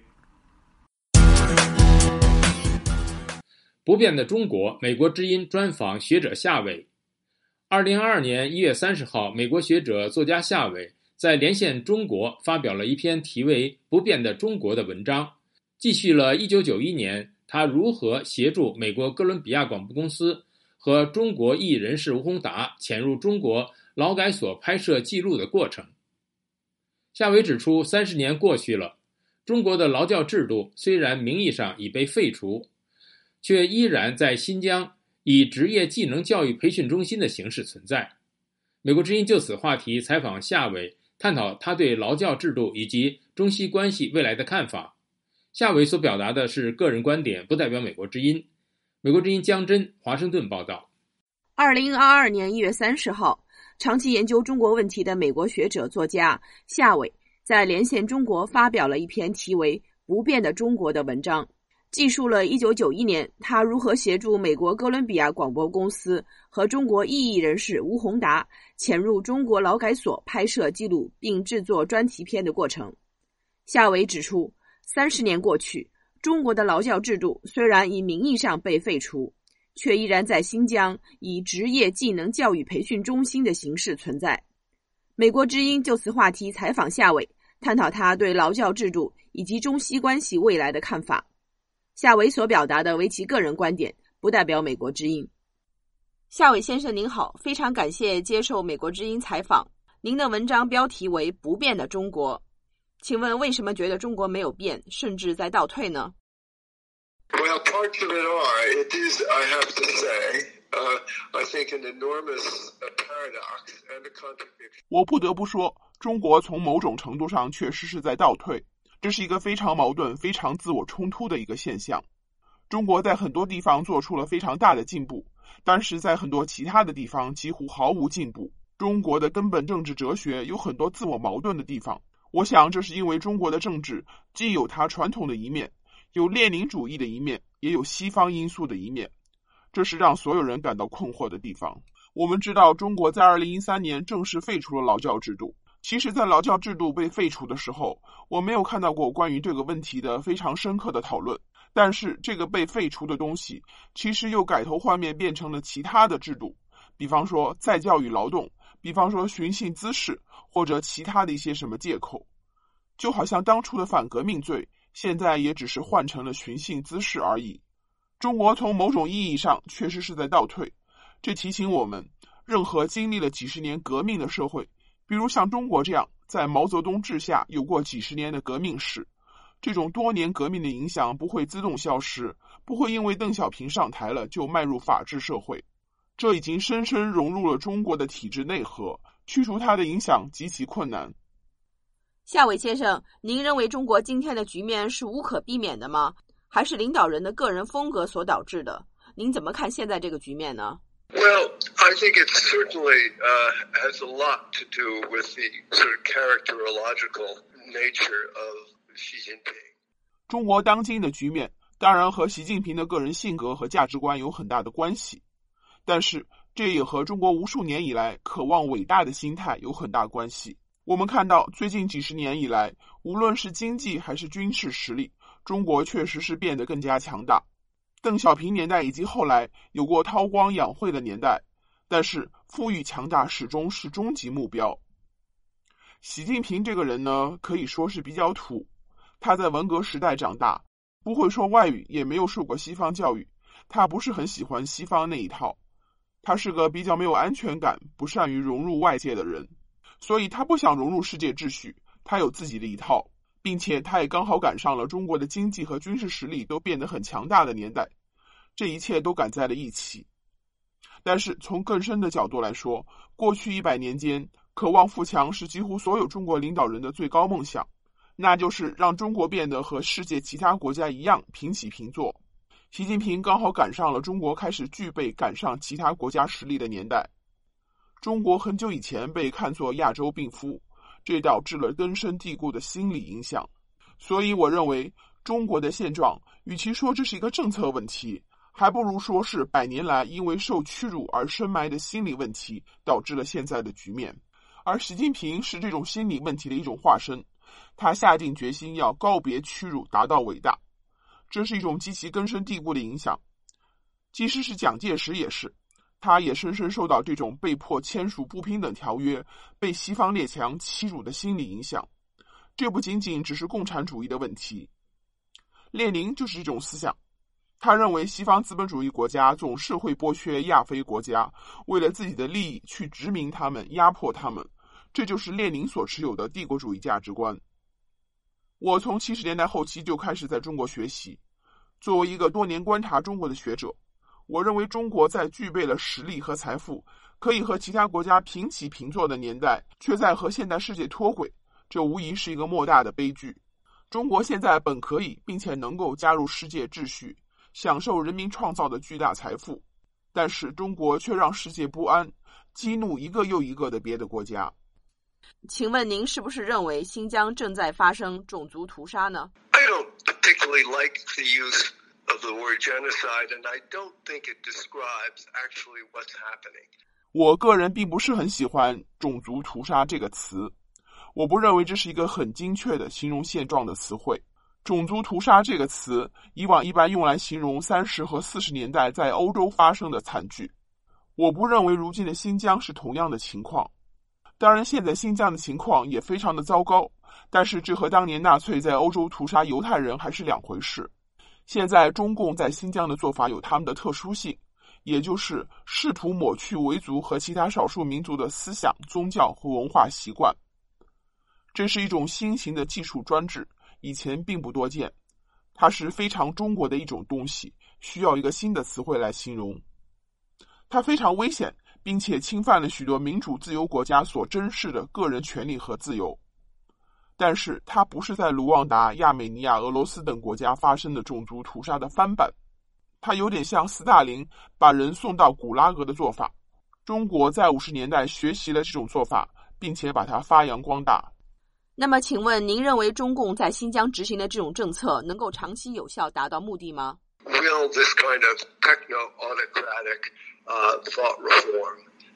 不变的中国，美国之音专访学者夏伟。2022年1月30号，美国学者作家夏伟在连线中国发表了一篇题为《不变的中国》的文章，继续了1991年他如何协助美国哥伦比亚广播公司和中国异议人士吴宏达潜入中国劳改所拍摄记录的过程。夏伟指出，30年过去了，中国的劳教制度虽然名义上已被废除，却依然在新疆以职业技能教育培训中心的形式存在。美国之音就此话题采访夏伟，探讨他对劳教制度以及中西关系未来的看法。夏伟所表达的是个人观点，不代表美国之音。美国之音江真华盛顿报道。 2022年1月30号，长期研究中国问题的美国学者作家夏伟在连线中国发表了一篇题为《不变的中国》的文章，记述了1991年他如何协助美国哥伦比亚广播公司和中国异议人士吴宏达潜入中国劳改所拍摄记录并制作专题片的过程。夏伟指出，30年过去，中国的劳教制度虽然以名义上被废除，却依然在新疆以职业技能教育培训中心的形式存在。美国之音就此话题采访夏伟，探讨他对劳教制度以及中西关系未来的看法。夏伟所表达的为其个人观点，不代表美国之音。夏伟先生您好，非常感谢接受美国之音采访。您的文章标题为《不变的中国》，请问为什么觉得中国没有变，甚至在倒退呢？ Well, parts of it are. It is, I have to say, I think an enormous paradox and a contradiction. 我不得不说，中国从某种程度上确实是在倒退，这是一个非常矛盾、非常自我冲突的一个现象。中国在很多地方做出了非常大的进步，但是在很多其他的地方几乎毫无进步。中国的根本政治哲学有很多自我矛盾的地方，我想这是因为中国的政治既有它传统的一面，有列宁主义的一面，也有西方因素的一面，这是让所有人感到困惑的地方。我们知道中国在2013年正式废除了劳教制度，其实在劳教制度被废除的时候，我没有看到过关于这个问题的非常深刻的讨论，但是这个被废除的东西其实又改头换面变成了其他的制度，比方说再教育劳动，比方说寻衅滋事，或者其他的一些什么借口，就好像当初的反革命罪现在也只是换成了寻衅滋事而已。中国从某种意义上确实是在倒退，这提醒我们，任何经历了几十年革命的社会，比如像中国这样在毛泽东治下有过几十年的革命史，这种多年革命的影响不会自动消失，不会因为邓小平上台了就迈入法治社会，这已经深深融入了中国的体制内核，去除它的影响极其困难。 夏伟先生，您认为中国今天的局面是无可避免的吗？还是领导人的个人风格所导致的？您怎么看现在这个局面呢？ Well, I think it certainly has a lot to do with the sort of characterological nature of Xi Jinping. 中国当今的局面当然和习近平的个人性格和价值观有很大的关系。 但是这也和中国无数年以来渴望伟大的心态有很大关系。我们看到最近几十年以来，无论是经济还是军事实力，中国确实是变得更加强大。邓小平年代以及后来有过韬光养晦的年代，但是富裕强大始终是终极目标。习近平这个人呢，可以说是比较土，他在文革时代长大，不会说外语，也没有受过西方教育，他不是很喜欢西方那一套，他是个比较没有安全感，不善于融入外界的人，所以他不想融入世界秩序，他有自己的一套，并且他也刚好赶上了中国的经济和军事实力都变得很强大的年代，这一切都赶在了一起。但是从更深的角度来说，过去100年间，渴望富强是几乎所有中国领导人的最高梦想，那就是让中国变得和世界其他国家一样平起平坐。习近平刚好赶上了中国开始具备赶上其他国家实力的年代。中国很久以前被看作亚洲病夫，这导致了根深蒂固的心理影响。所以我认为中国的现状，与其说这是一个政策问题，还不如说是100年来因为受屈辱而深埋的心理问题导致了现在的局面。而习近平是这种心理问题的一种化身，他下定决心要告别屈辱，达到伟大，这是一种极其根深蒂固的影响。即使是蒋介石也是，他也深深受到这种被迫签署不平等条约、被西方列强欺辱的心理影响。这不仅仅只是共产主义的问题，列宁就是这种思想。他认为西方资本主义国家总是会剥削亚非国家，为了自己的利益去殖民他们、压迫他们，这就是列宁所持有的帝国主义价值观。我从70年代后期就开始在中国学习，作为一个多年观察中国的学者，我认为中国在具备了实力和财富，可以和其他国家平起平坐的年代，却在和现代世界脱轨，这无疑是一个莫大的悲剧。中国现在本可以并且能够加入世界秩序，享受人民创造的巨大财富，但是中国却让世界不安，激怒一个又一个的别的国家。 请问您是不是认为新疆正在发生种族屠杀呢？ I don't particularly like the use of the word genocide, and I don't think it describes actually what's happening. 我个人并不是很喜欢种族屠杀这个词，我不认为这是一个很精确的形容现状的词汇。种族屠杀这个词以往一般用来形容30和40年代在欧洲发生的惨剧，我不认为如今的新疆是同样的情况。当然现在新疆的情况也非常的糟糕，但是这和当年纳粹在欧洲屠杀犹太人还是两回事。现在中共在新疆的做法有他们的特殊性，也就是试图抹去维族和其他少数民族的思想、宗教和文化习惯。这是一种新型的技术专制，以前并不多见，它是非常中国的一种东西，需要一个新的词汇来形容。它非常危险，并且侵犯了许多民主自由国家所珍视的个人权利和自由。但是它不是在卢旺达、亚美尼亚、俄罗斯等国家发生的种族屠杀的翻版，它有点像斯大林把人送到古拉格的做法。中国在50年代学习了这种做法，并且把它发扬光大。 那么请问您认为中共在新疆执行的这种政策能够长期有效达到目的吗？ Will this kind of techno-autocratic thought reform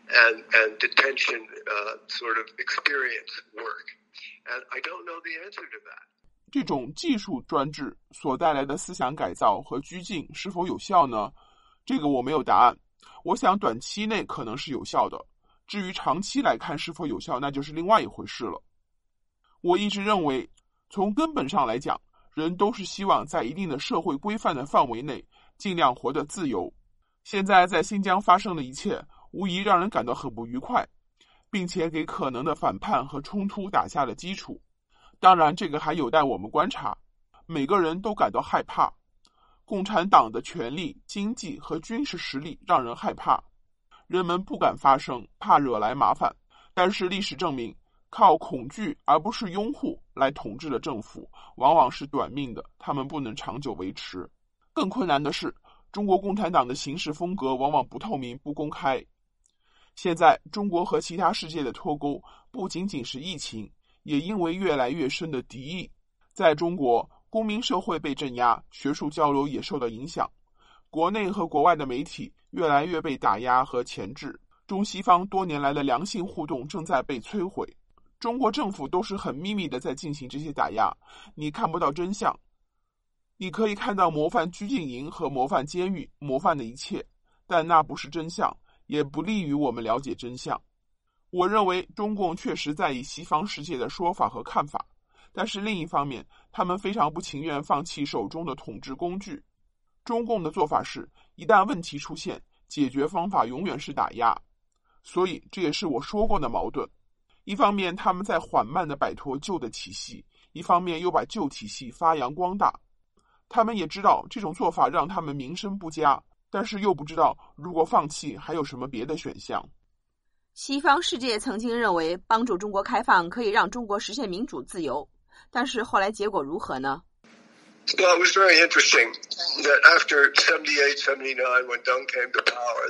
and detention sort of experience work? And I don't know the answer to that. 这种技术专制所带来的思想改造和拘禁是否有效呢？这个我没有答案。我想短期内可能是有效的，至于长期来看是否有效，那就是另外一回事了。我一直认为，从根本上来讲，人都是希望在一定的社会规范的范围内尽量活得自由。现在在新疆发生的一切无疑让人感到很不愉快，并且给可能的反叛和冲突打下了基础。当然这个还有待我们观察。每个人都感到害怕，共产党的权力、经济和军事实力让人害怕，人们不敢发声，怕惹来麻烦。但是历史证明，靠恐惧而不是拥护来统治的政府往往是短命的，他们不能长久维持。更困难的是，中国共产党的行事风格往往不透明、不公开。现在中国和其他世界的脱钩不仅仅是疫情，也因为越来越深的敌意。在中国，公民社会被镇压，学术交流也受到影响， 国内和国外的媒体越来越被打压和钳制，中西方多年来的良性互动正在被摧毁。中国政府都是很秘密的在进行这些打压，你看不到真相。你可以看到模范拘禁营和模范监狱，模范的一切，但那不是真相，也不利于我们了解真相。我认为中共确实在意西方世界的说法和看法，但是另一方面，他们非常不情愿放弃手中的统治工具。中共的做法是，一旦问题出现，解决方法永远是打压。所以这也是我说过的矛盾。一方面他们在缓慢地摆脱旧的体系，一方面又把旧体系发扬光大。他们也知道这种做法让他们名声不佳，但是又不知道如果放弃还有什么别的选项。 西方世界曾经认为帮助中国开放可以让中国实现民主自由，但是后来结果如何呢？ Well, it was very interesting that after 78, 79, when Deng came to power,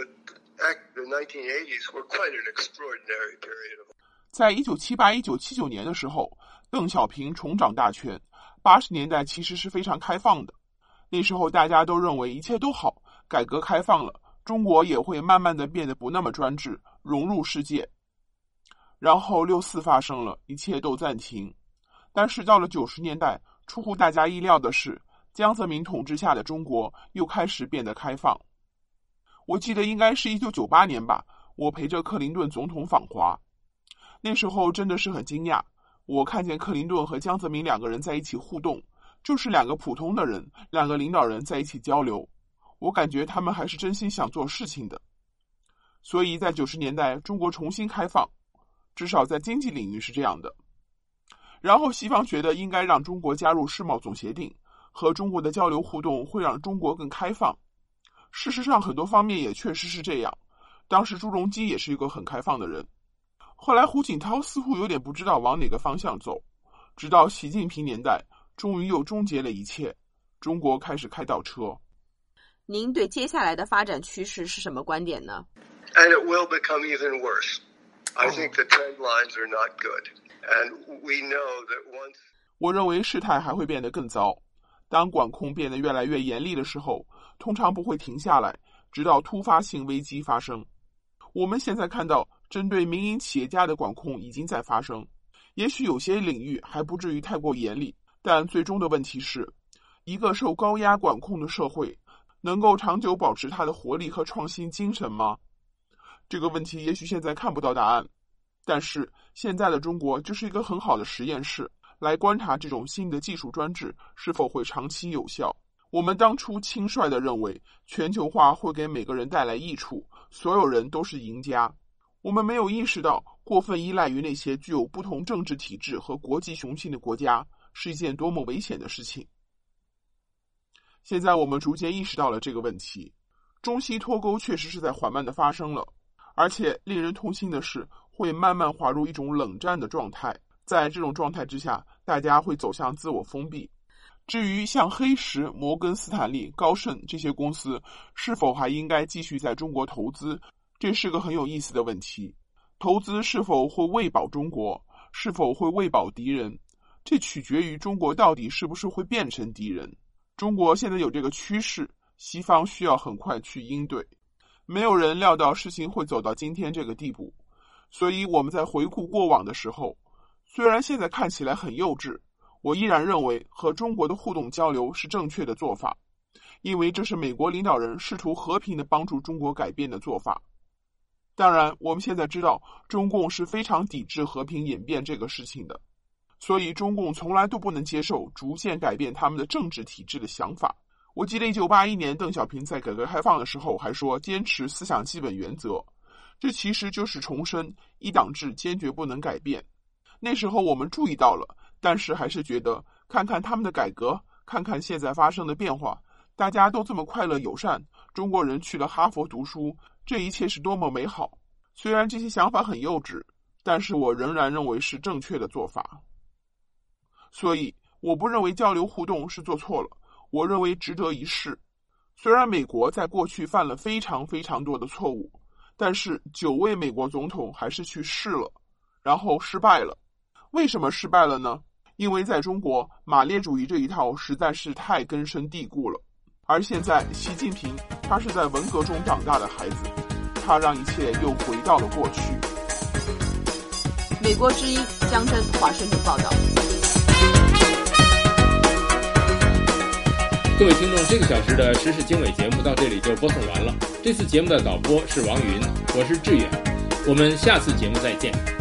the 1980s were quite an extraordinary period of. 在1978、1979年的时候，邓小平重掌大权，80年代其实是非常开放的。那时候大家都认为一切都好，改革开放了，中国也会慢慢的变得不那么专制，融入世界。然后6·4发生了，一切都暂停。但是到了90年代，出乎大家意料的是，江泽民统治下的中国又开始变得开放。我记得应该是1998年吧，我陪着克林顿总统访华。那时候真的是很惊讶，我看见克林顿和江泽民两个人在一起互动，就是两个普通的人，两个领导人在一起交流。我感觉他们还是真心想做事情的。所以在90年代，中国重新开放，至少在经济领域是这样的。然后西方觉得应该让中国加入世贸总协定，和中国的交流互动会让中国更开放。事实上很多方面也确实是这样，当时朱镕基也是一个很开放的人。后来胡锦涛似乎有点不知道往哪个方向走，直到习近平年代，终于又终结了一切，中国开始开倒车。 您对接下来的发展趋势是什么观点呢？ And it will become even worse. I think the trend lines are not good. And we know that once... 我认为事态还会变得更糟。当管控变得越来越严厉的时候，通常不会停下来，直到突发性危机发生。我们现在看到针对民营企业家的管控已经在发生，也许有些领域还不至于太过严厉，但最终的问题是，一个受高压管控的社会能够长久保持它的活力和创新精神吗？这个问题也许现在看不到答案，但是现在的中国就是一个很好的实验室，来观察这种新的技术专制是否会长期有效。我们当初轻率地认为全球化会给每个人带来益处，所有人都是赢家。我们没有意识到过分依赖于那些具有不同政治体制和国际雄心的国家是一件多么危险的事情。现在我们逐渐意识到了这个问题，中西脱钩确实是在缓慢地发生了，而且令人痛心的是，会慢慢滑入一种冷战的状态。在这种状态之下，大家会走向自我封闭。至于像黑石、摩根斯坦利、高盛这些公司是否还应该继续在中国投资，这是个很有意思的问题。投资是否会喂饱中国，是否会喂饱敌人，这取决于中国到底是不是会变成敌人。中国现在有这个趋势，西方需要很快去应对。没有人料到事情会走到今天这个地步，所以我们在回顾过往的时候，虽然现在看起来很幼稚，我依然认为和中国的互动交流是正确的做法，因为这是美国领导人试图和平地帮助中国改变的做法。当然，我们现在知道中共是非常抵制和平演变这个事情的，所以中共从来都不能接受逐渐改变他们的政治体制的想法。我记得1981年邓小平在改革开放的时候还说坚持思想基本原则，这其实就是重申一党制坚决不能改变。那时候我们注意到了，但是还是觉得看看他们的改革，看看现在发生的变化，大家都这么快乐友善，中国人去了哈佛读书，这一切是多么美好。虽然这些想法很幼稚，但是我仍然认为是正确的做法。所以我不认为交流互动是做错了，我认为值得一试。虽然美国在过去犯了非常非常多的错误，但是9位美国总统还是去试了，然后失败了。为什么失败了呢？因为在中国，马列主义这一套实在是太根深蒂固了。 而现在，习近平他是在文革中长大的孩子，他让一切又回到了过去。 美国之音江真华盛顿报道。 各位听众，这个小时的时事经纬节目到这里就播送完了。这次节目的导播是王云，我是志远，我们下次节目再见。